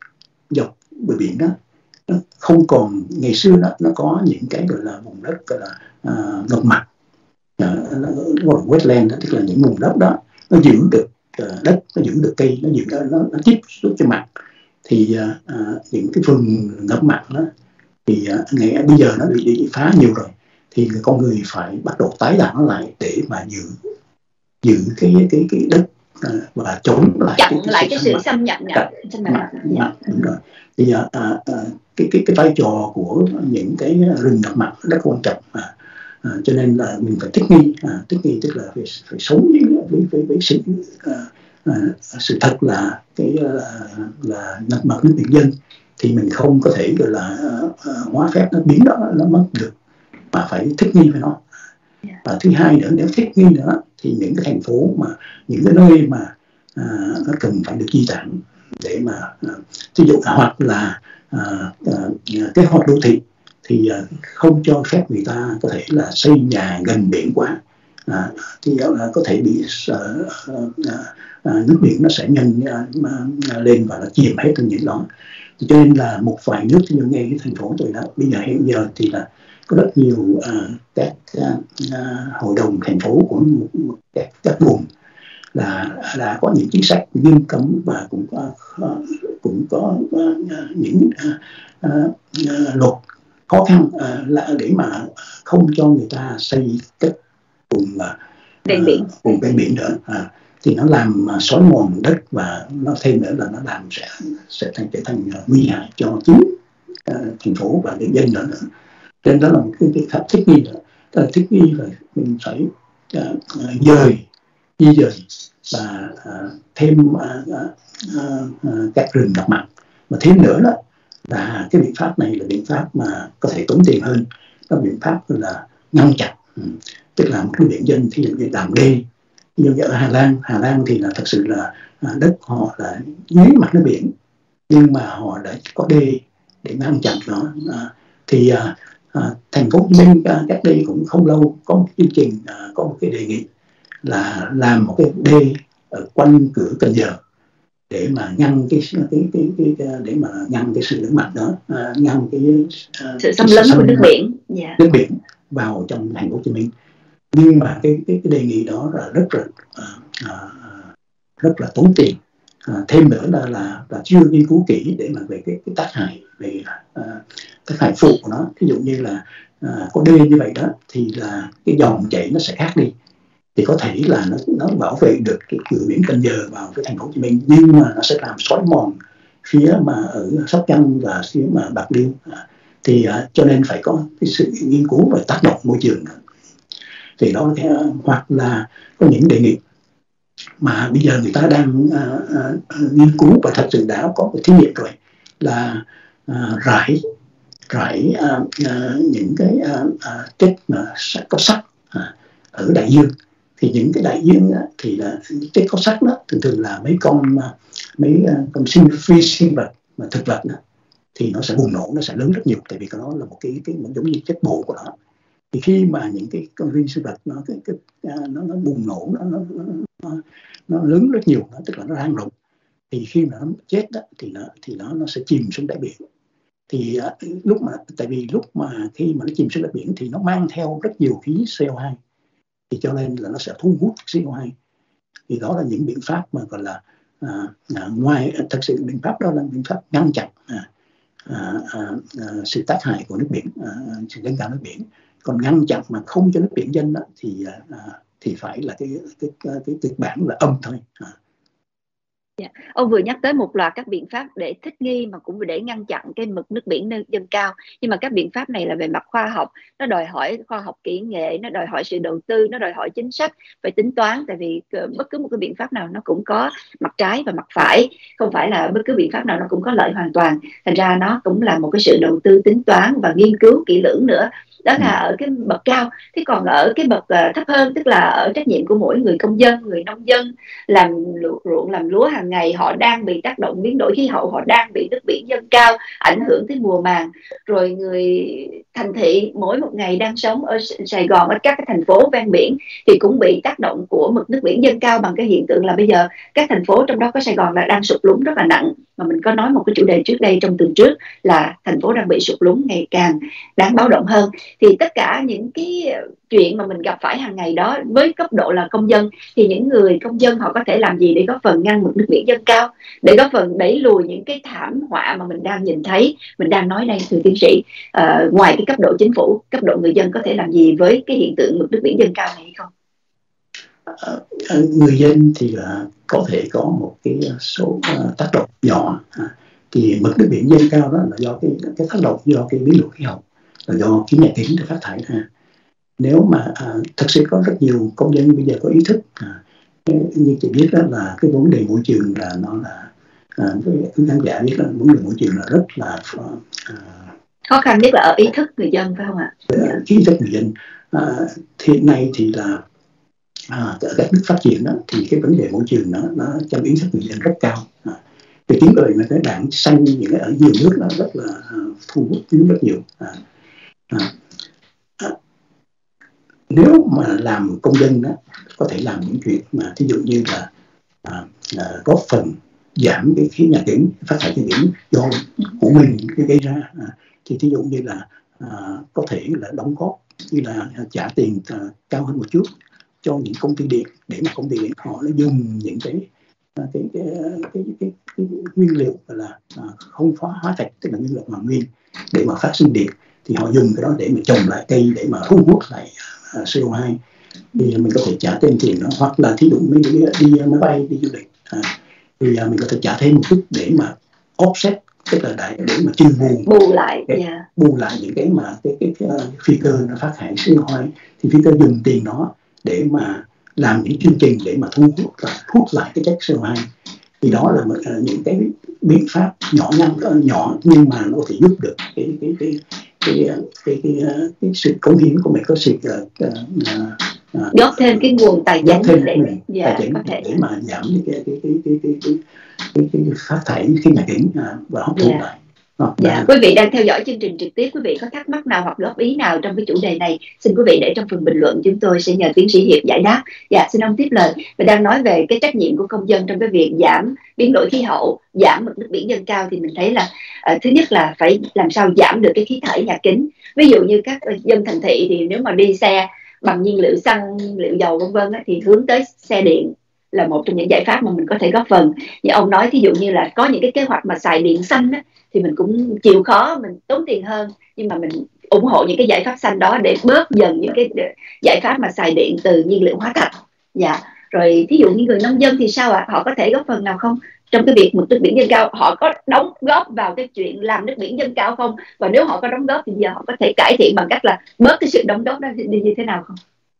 Speaker 2: dọc bờ biển đó nó không còn, ngày xưa đó nó có những cái gọi là vùng đất gọi là à, ngập mặn, à, nó gọi là wetland đó, tức là những vùng đất đó nó giữ được uh, đất, nó giữ được cây, nó giữ nó, nó tiếp xúc cho mặt, thì uh, uh, những cái vùng ngập mặn đó thì uh, ngày bây giờ nó bị, bị phá nhiều rồi, thì con người phải bắt đầu tái đàn nó lại để mà giữ giữ cái cái cái đất uh, và chống lại
Speaker 1: chặn
Speaker 2: cái, cái
Speaker 1: lại cái sự
Speaker 2: mặn.
Speaker 1: xâm nhập trên mặt
Speaker 2: Mặn, đúng rồi. Thì uh, uh, cái cái cái vai trò của những cái rừng ngập mặn rất quan trọng, à, à, cho nên là mình phải thích nghi, à, thích nghi tức là phải, phải sống với với với, với sự à, à, sự thật là cái là, là ngập mặn nước biển dân, thì mình không có thể gọi là à, hóa phép nó biến đó nó mất được, mà phải thích nghi với nó. Và thứ hai nữa, nếu thích nghi nữa thì những cái thành phố mà những cái nơi mà à, nó cần phải được di tản để mà à, ví dụ hoặc là à, à, cái hoạt đô thị thì à, không cho phép người ta có thể là xây nhà gần biển quá, à, thì là có thể bị à, à, à, nước biển nó sẽ nhân à, à, lên và nó chìm hết những đó. Cho nên là một vài nước như ngay cái thành phố tôi đó bây giờ hiện giờ thì là có rất nhiều uh, các uh, hội đồng thành phố của một, các, các vùng là đã có những chính sách nghiêm cấm, và cũng có uh, cũng có uh, những uh, uh, uh, luật khó khăn uh, là để mà không cho người ta xây các vùng uh,
Speaker 1: ven biển
Speaker 2: vùng ven biển nữa, uh, thì nó làm uh, xói mòn đất, và nó thêm nữa là nó làm sẽ sẽ thành trở thành uh, nguy hại cho chính uh, thành phố và người dân nữa nữa. Nên đó là một cái việc pháp thích nghi nữa. Tức là thích nghi rồi mình phải uh, uh, dời, di dời và uh, thêm uh, uh, uh, các rừng ngập mặn. Mà thêm nữa đó là cái biện pháp này là biện pháp mà có thể tốn tiền hơn. Đó là biện pháp là ngăn chặn. Ừ. Tức là một cái biển dân thì như đàm đê. Như ở Hà Lan, Hà Lan thì là thật sự là uh, đất họ là dưới mặt nước biển, nhưng mà họ đã có đê để ngăn chặn nó. Uh, thì uh, À, thành phố Hồ Chí Minh à, cách đây cũng không lâu có một chương trình, à, có một cái đề nghị là làm một cái đê ở quanh cửa Cần Giờ để mà ngăn cái cái cái, cái, cái để mà ngăn cái sự nước mặn đó, à, ngăn cái à,
Speaker 1: sự xâm lấn của nước biển, yeah.
Speaker 2: nước biển vào trong thành phố Hồ Chí Minh. Nhưng mà cái cái, cái đề nghị đó là rất là à, à, rất là tốn tiền. À, thêm nữa là, là là chưa nghiên cứu kỹ để mà về cái, cái tác hại về uh, tác hại phụ của nó. Ví dụ như là uh, có đê như vậy đó thì là cái dòng chảy nó sẽ khác đi, thì có thể là nó nó bảo vệ được cái cửa biển Cần Giờ vào cái thành phố Hồ Chí Minh, nhưng mà nó sẽ làm xói mòn phía mà ở Sóc Trăng và phía mà Bạc Liêu. À, thì uh, cho nên phải có cái sự nghiên cứu về tác động môi trường. Thì đó cái, uh, hoặc là có những đề nghị mà bây giờ người ta đang uh, uh, nghiên cứu và thật sự đã có một thí nghiệm rồi, là uh, rải rải uh, uh, những cái uh, uh, chất mà có sắt uh, ở đại dương. Thì những cái đại dương uh, thì là chất có sắt đó thường thường là mấy con uh, mấy uh, con sinh phi sinh vật mà thực vật đó, thì nó sẽ bùng nổ, nó sẽ lớn rất nhiều, tại vì nó là một cái cái giống như chất bổ của nó. Thì khi mà những cái con vi sinh vật nó cái, cái nó nó bùng nổ, nó nó nó, nó lớn rất nhiều, nó tức là nó lan rộng, thì khi mà nó chết đó, thì nó thì nó nó sẽ chìm xuống đáy biển. Thì uh, lúc mà tại vì lúc mà khi mà nó chìm xuống đáy biển thì nó mang theo rất nhiều khí xê o hai, thì cho nên là nó sẽ thu hút xê o hai. Thì đó là những biện pháp mà gọi là uh, uh, ngoài thật sự biện pháp đó là biện pháp ngăn chặn uh, uh, uh, uh, sự tác hại của nước biển, uh, sự nâng cao nước biển. Còn ngăn chặn mà không cho nước biển dân đó, thì uh, thì phải là cái cái cái, cái kịch bản là âm thôi. Uh.
Speaker 1: Yeah. Ông vừa nhắc tới một loạt các biện pháp để thích nghi mà cũng để ngăn chặn cái mực nước biển dâng cao, nhưng mà các biện pháp này là về mặt khoa học, nó đòi hỏi khoa học kỹ nghệ, nó đòi hỏi sự đầu tư, nó đòi hỏi chính sách, phải tính toán, tại vì bất cứ một cái biện pháp nào nó cũng có mặt trái và mặt phải, không phải là bất cứ biện pháp nào nó cũng có lợi hoàn toàn, thành ra nó cũng là một cái sự đầu tư tính toán và nghiên cứu kỹ lưỡng nữa. Đó là ở cái bậc cao. Thế còn ở cái bậc uh, thấp hơn, tức là ở trách nhiệm của mỗi người công dân, người nông dân làm ruộng làm lúa hàng ngày họ đang bị tác động biến đổi khí hậu, họ đang bị nước biển dâng cao ảnh hưởng tới mùa màng. Rồi người thành thị mỗi một ngày đang sống ở Sài Gòn, ở các cái thành phố ven biển thì cũng bị tác động của mực nước biển dâng cao bằng cái hiện tượng là bây giờ các thành phố, trong đó có Sài Gòn, là đang sụt lún rất là nặng. Mà mình có nói một cái chủ đề trước đây trong tuần trước là thành phố đang bị sụt lún ngày càng đáng báo động hơn. Thì tất cả những cái chuyện mà mình gặp phải hàng ngày đó, với cấp độ là công dân, thì những người công dân họ có thể làm gì để góp phần ngăn mực nước biển dâng cao, để góp phần đẩy lùi những cái thảm họa mà mình đang nhìn thấy, mình đang nói đây thưa tiến sĩ? À, ngoài cái cấp độ chính phủ, cấp độ người dân có thể làm gì với cái hiện tượng mực nước biển dâng cao này hay không?
Speaker 2: À, người dân thì là có thể có một cái số uh, tác động nhỏ. À, thì mực nước biển dâng cao đó là do cái cái tác động do cái biến đổi khí hậu, là do khí nhà kính được phát thải ra. Nếu mà à, thật sự có rất nhiều công dân bây giờ có ý thức, à, như chị biết đó, là cái vấn đề môi trường là nó là à, với khán giả biết là vấn đề môi trường là rất là à,
Speaker 1: khó khăn nhất là ở ý thức người dân, phải không ạ?
Speaker 2: À, ý thức người dân. À, hiện nay thì là à, ở các nước phát triển đó, thì cái vấn đề môi trường nó nó trong ý thức người dân rất cao. À, vì chính bởi mà cái đảng xanh những cái ở nhiều nước nó rất là à, thu hút tiếng rất nhiều. À, à, à, nếu mà làm công dân đó có thể làm những chuyện mà thí dụ như là, à, là góp phần giảm cái khí nhà kính phát thải trên biển do của mình gây ra, à, thì thí dụ như là à, có thể là đóng góp như là trả tiền à, cao hơn một chút cho những công ty điện, để mà công ty điện họ nó dùng những cái cái cái cái, cái, cái, cái nguyên liệu là à, không phá hóa thạch, tức là nguyên liệu hoàn nguyên để mà phát sinh điện, thì họ dùng cái đó để mà trồng lại cây để mà thu hút lại uh, xê o hai, thì mình có thể trả thêm tiền đó. Hoặc là thí dụ mình đi, đi máy bay đi du lịch, à, thì uh, mình có thể trả thêm một chút để mà offset, tức là đại để mà trừ bù
Speaker 1: bù lại
Speaker 2: cái,
Speaker 1: yeah.
Speaker 2: bù lại những cái mà cái cái, cái uh, phi cơ nó phát thải xê o hai, thì phi cơ dùng tiền đó để mà làm những chương trình để mà thu hút lại, hút lại cái chất xê o hai. Thì đó là uh, những cái biện pháp nhỏ nhăn uh, nhỏ nhưng mà nó có thể giúp được cái cái cái cái cái, cái, cái, cái sự cống hiến của mình, có sự uh, uh, uh,
Speaker 1: góp thêm cái nguồn tài chính
Speaker 2: thêm
Speaker 1: để,
Speaker 2: nguồn
Speaker 1: dạ,
Speaker 2: tài chính để, để mà giảm cái cái cái cái cái cái, cái, cái phát thải khí nhà kính uh, và hấp thụ
Speaker 1: dạ.
Speaker 2: lại.
Speaker 1: Dạ, quý vị đang theo dõi chương trình trực tiếp, quý vị có thắc mắc nào hoặc góp ý nào trong cái chủ đề này, xin quý vị để trong phần bình luận, chúng tôi sẽ nhờ tiến sĩ Hiệp giải đáp. Dạ, xin ông tiếp lời. Mình đang nói về cái trách nhiệm của công dân trong cái việc giảm biến đổi khí hậu, giảm mực nước biển dâng cao, thì mình thấy là uh, thứ nhất là phải làm sao giảm được cái khí thải nhà kính. Ví dụ như các uh, dân thành thị thì nếu mà đi xe bằng nhiên liệu xăng, nhiên liệu dầu vân vân thì hướng tới xe điện là một trong những giải pháp mà mình có thể góp phần. Như ông nói, thí dụ như là có những cái kế hoạch mà xài điện xanh á, thì mình cũng chịu khó, mình tốn tiền hơn, nhưng mà mình ủng hộ những cái giải pháp xanh đó để bớt dần những cái giải pháp mà xài điện từ nhiên liệu hóa thạch. Dạ, rồi thí dụ như người nông dân thì sao ạ? À? Họ có thể góp phần nào không trong cái việc mực nước biển dâng cao? Họ có đóng góp vào cái chuyện làm nước biển dâng cao không? Và nếu họ có đóng góp thì giờ họ có thể cải thiện bằng cách là bớt cái sự đóng góp đó đi như thế nào không?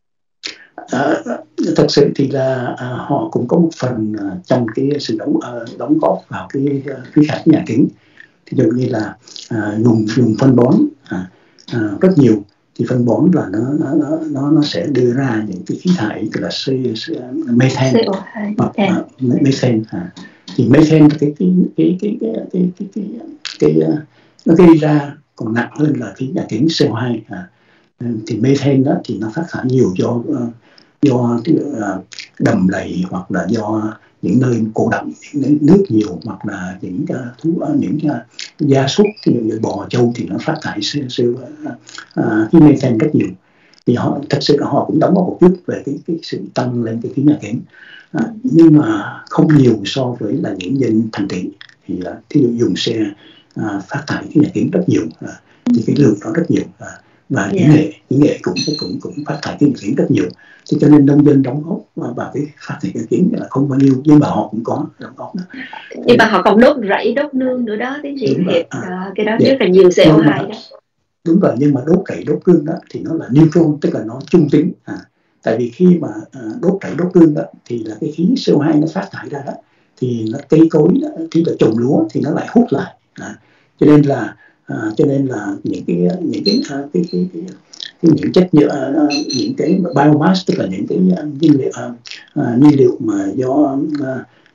Speaker 2: À, thật sự thì là à, họ cũng có một phần à, trong cái sự đóng à, đóng góp vào cái khí thải nhà kính. Ví dụ như là à, dùng dùng phân bón à, à, rất nhiều, thì phân bón là nó nó nó nó sẽ đưa ra những cái khí thải tức là methane hoặc à, methane. À. Thì methane cái cái cái cái cái cái cái cái, cái, cái nó gây ra còn nặng hơn là khí nhà kính xê o hai. À. Thì methane đó thì nó phát thải nhiều do do uh, đầm lầy, hoặc là do những nơi cổ đậm, những nước nhiều, hoặc là những uh, thú uh, những uh, gia súc như bò trâu thì nó phát thải siêu siêu khí methane rất nhiều. Thì họ thật sự là họ cũng đóng góp một chút về cái, cái sự tăng lên cái khí nhà kính, uh, nhưng mà không nhiều so với là những dân thành thị. Thì uh, thí dụ dùng xe uh, phát thải khí nhà kính rất nhiều, uh, thì cái lượng đó rất nhiều. Uh, và kỹ nghệ kỹ nghệ cũng cũng cũng phát thải khí nhà kính rất nhiều, thì cho nên nông dân đóng góp vào cái phát thải khí nhà kính là không bao nhiêu, nhưng mà họ cũng có đóng góp đó.
Speaker 1: Nhưng mà họ còn đốt rẫy, đốt nương nữa đó tiến sĩ Hiệp, à, à, cái đó
Speaker 2: yeah.
Speaker 1: rất là nhiều xê o hai đó.
Speaker 2: Đúng rồi, nhưng mà đốt rẫy đốt nương đó thì nó là neutral, tức là nó trung tính. À, tại vì khi mà à, đốt rẫy đốt nương đó thì là cái khí xê o hai nó phát thải ra đó, thì nó cây cối đó, khi là trồng lúa thì nó lại hút lại. À, cho nên là À, cho nên là những cái những cái, cái, cái, cái, cái, cái những chất như uh, những cái biomass, tức là những cái uh, nhiên liệu uh, uh, nhiên liệu mà do uh,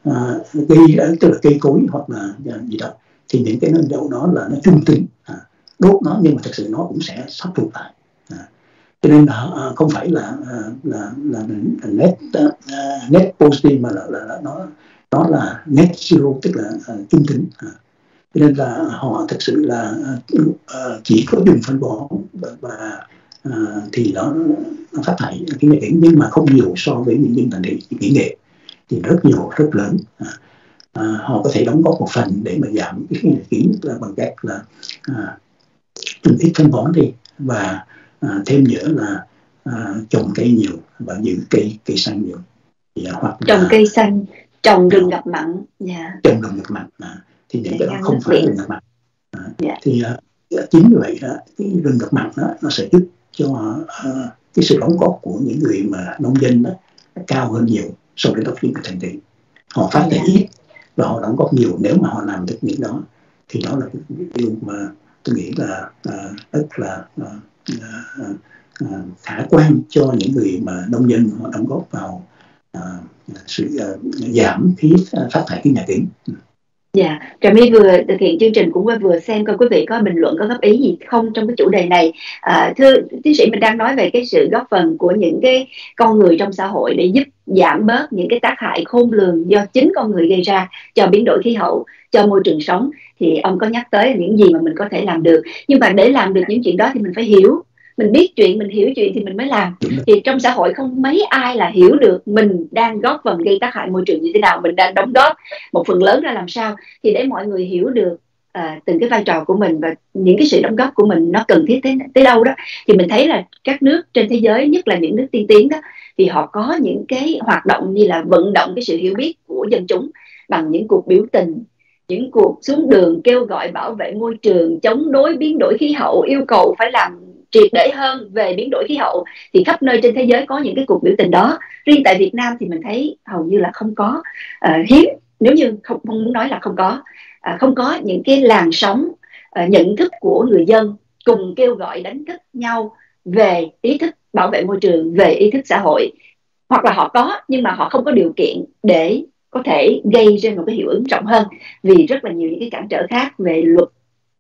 Speaker 2: uh, gây tức là cây cối hoặc là gì đó, thì những cái dầu đó là nó trung tính, à, đốt nó nhưng mà thực sự nó cũng sẽ hấp thụ lại. À, cho nên là uh, không phải là uh, là, là là net uh, net positive mà là, là, là nó nó là net zero, tức là uh, trung tính. À, cho nên là họ thực sự là uh, uh, chỉ có dùng phân bón và, và uh, thì nó, nó phát thải cái nhà kính, nhưng mà không nhiều so với những nhân thành thị kỹ nghệ thì rất nhiều, rất lớn. À, à, họ có thể đóng góp một phần để mà giảm cái nhà kính là bằng cách là à, dùng ít phân bón đi, và à, thêm nữa là à, trồng cây nhiều và giữ cây cây xanh nhiều.
Speaker 1: Yeah, hoặc trồng là, cây xanh, trồng rừng ngập mặn. Yeah.
Speaker 2: Trồng rừng ngập mặn, à, thì những cái đó không phải rừng ngập mặn. À, yeah. Thì à, chính như vậy đó, cái rừng ngập mặn đó nó sẽ giúp cho à, cái sự đóng góp của những người mà nông dân đó cao hơn nhiều so với những cái thành thị. Họ phát thải ít và họ đóng góp nhiều. Nếu mà họ làm được những đó thì đó là cái điều mà tôi nghĩ là à, rất là à, à, à, khả quan cho những người mà nông dân họ đóng góp vào à, sự à, giảm khí phát thải khí nhà kính.
Speaker 1: Dạ, yeah. Trà My vừa thực hiện chương trình cũng vừa xem coi quý vị có bình luận, có góp ý gì không trong cái chủ đề này. À, thưa tiến sĩ, mình đang nói về cái sự góp phần của những cái con người trong xã hội để giúp giảm bớt những cái tác hại khôn lường do chính con người gây ra cho biến đổi khí hậu, cho môi trường sống. Thì ông có nhắc tới những gì mà mình có thể làm được. Nhưng mà để làm được những chuyện đó thì mình phải hiểu. Mình biết chuyện, mình hiểu chuyện thì mình mới làm. Thì trong xã hội không mấy ai là hiểu được mình đang góp phần gây tác hại môi trường như thế nào, mình đang đóng góp một phần lớn ra làm sao. Thì để mọi người hiểu được à, từng cái vai trò của mình và những cái sự đóng góp của mình nó cần thiết tới, tới đâu đó, thì mình thấy là các nước trên thế giới, nhất là những nước tiên tiến đó, thì họ có những cái hoạt động như là vận động cái sự hiểu biết của dân chúng bằng những cuộc biểu tình, những cuộc xuống đường kêu gọi bảo vệ môi trường, chống đối biến đổi khí hậu, yêu cầu phải làm triệt để hơn về biến đổi khí hậu. Thì khắp nơi trên thế giới có những cái cuộc biểu tình đó. Riêng tại Việt Nam thì mình thấy hầu như là không có, uh, hiếm, nếu như không, không muốn nói là không có, uh, không có những cái làn sóng uh, nhận thức của người dân cùng kêu gọi đánh thức nhau về ý thức bảo vệ môi trường, về ý thức xã hội. Hoặc là họ có nhưng mà họ không có điều kiện để có thể gây ra một cái hiệu ứng rộng hơn, vì rất là nhiều những cái cản trở khác về luật,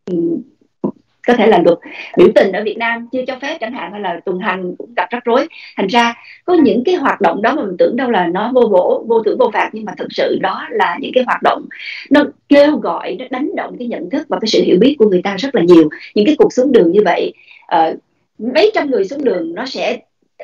Speaker 1: có thể là luật biểu tình ở Việt Nam chưa cho phép chẳng hạn, hay là tuần hành cũng gặp rắc rối. Thành ra có những cái hoạt động đó mà mình tưởng đâu là nó vô bổ, vô thưởng vô phạt, nhưng mà thực sự đó là những cái hoạt động nó kêu gọi, nó đánh động cái nhận thức và cái sự hiểu biết của người ta rất là nhiều. Những cái cuộc xuống đường như vậy, uh, mấy trăm người xuống đường nó sẽ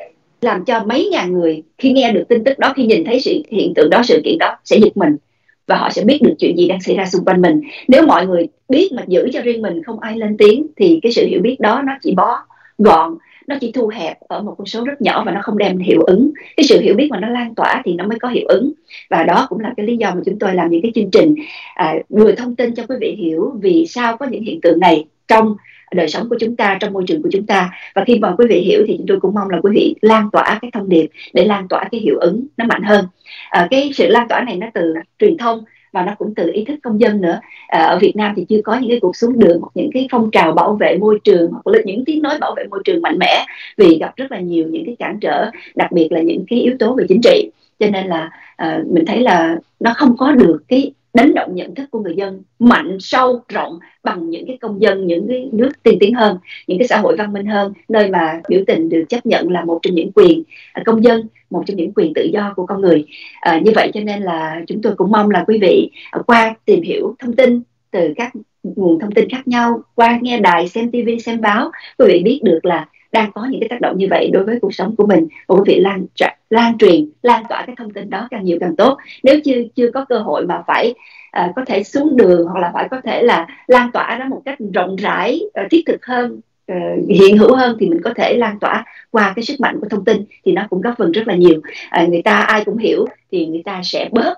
Speaker 1: làm cho mấy ngàn người khi nghe được tin tức đó, khi nhìn thấy sự hiện tượng đó, sự kiện đó sẽ giật mình, và họ sẽ biết được chuyện gì đang xảy ra xung quanh mình. Nếu mọi người biết mà giữ cho riêng mình, không ai lên tiếng, thì cái sự hiểu biết đó nó chỉ bó gọn, nó chỉ thu hẹp ở một con số rất nhỏ và nó không đem hiệu ứng. Cái sự hiểu biết mà nó lan tỏa thì nó mới có hiệu ứng. Và đó cũng là cái lý do mà chúng tôi làm những cái chương trình à, vừa thông tin cho quý vị hiểu vì sao có những hiện tượng này trong đời sống của chúng ta, trong môi trường của chúng ta. Và khi mà quý vị hiểu thì chúng tôi cũng mong là quý vị lan tỏa cái thông điệp để lan tỏa cái hiệu ứng nó mạnh hơn. À, cái sự lan tỏa này nó từ truyền thông và nó cũng từ ý thức công dân nữa. À, ở Việt Nam thì chưa có những cái cuộc xuống đường hoặc những cái phong trào bảo vệ môi trường hoặc là những tiếng nói bảo vệ môi trường mạnh mẽ, vì gặp rất là nhiều những cái cản trở, đặc biệt là những cái yếu tố về chính trị. Cho nên là à, mình thấy là nó không có được cái đánh động nhận thức của người dân mạnh, sâu, rộng bằng những cái công dân, những cái nước tiên tiến hơn, những cái xã hội văn minh hơn, nơi mà biểu tình được chấp nhận là một trong những quyền công dân, một trong những quyền tự do của con người. À, như vậy cho nên là chúng tôi cũng mong là quý vị qua tìm hiểu thông tin từ các nguồn thông tin khác nhau, qua nghe đài, xem tivi, xem báo, quý vị biết được là đang có những cái tác động như vậy đối với cuộc sống của mình, và quý vị lan, lan truyền, lan tỏa cái thông tin đó càng nhiều càng tốt. Nếu chưa chưa có cơ hội mà phải uh, có thể xuống đường hoặc là phải có thể là lan tỏa nó một cách rộng rãi, uh, thiết thực hơn, uh, hiện hữu hơn, thì mình có thể lan tỏa qua cái sức mạnh của thông tin, thì nó cũng góp phần rất là nhiều. Uh, người ta ai cũng hiểu thì người ta sẽ bớt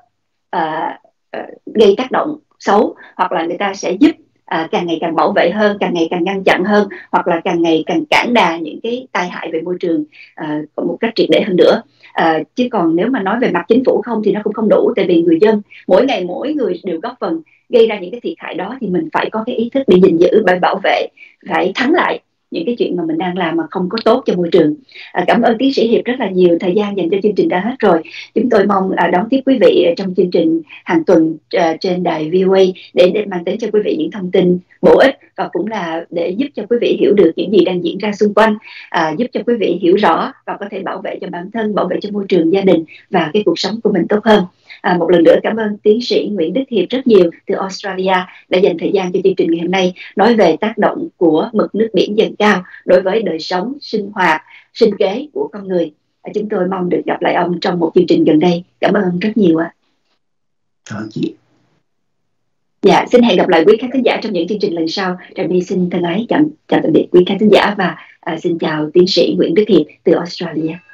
Speaker 1: uh, uh, gây tác động xấu, hoặc là người ta sẽ giúp À, càng ngày càng bảo vệ hơn, càng ngày càng ngăn chặn hơn, hoặc là càng ngày càng cản đà những cái tai hại về môi trường à, một cách triệt để hơn nữa. À, chứ còn nếu mà nói về mặt chính phủ không thì nó cũng không đủ, tại vì người dân mỗi ngày mỗi người đều góp phần gây ra những cái thiệt hại đó, thì mình phải có cái ý thức để gìn giữ, để bảo vệ, phải thắng lại những cái chuyện mà mình đang làm mà không có tốt cho môi trường. À, cảm ơn tiến sĩ Hiệp rất là nhiều, thời gian dành cho chương trình đã hết rồi. Chúng tôi mong à, đón tiếp quý vị trong chương trình hàng tuần à, trên đài vê o a để, để mang đến cho quý vị những thông tin bổ ích, và cũng là để giúp cho quý vị hiểu được những gì đang diễn ra xung quanh, à, giúp cho quý vị hiểu rõ và có thể bảo vệ cho bản thân, bảo vệ cho môi trường, gia đình và cái cuộc sống của mình tốt hơn. À, một lần nữa cảm ơn tiến sĩ Nguyễn Đức Hiệp rất nhiều từ Australia đã dành thời gian cho chương trình ngày hôm nay, nói về tác động của mực nước biển dâng cao đối với đời sống, sinh hoạt, sinh kế của con người. À, chúng tôi mong được gặp lại ông trong một chương trình gần đây. Cảm ơn ông rất nhiều ạ.
Speaker 2: Cảm ơn chị.
Speaker 1: Dạ, xin hẹn gặp lại quý khán thính giả trong những chương trình lần sau. Trà My xin thân ái chào, chào tạm biệt quý khán thính giả và à, xin chào tiến sĩ Nguyễn Đức Hiệp từ Australia.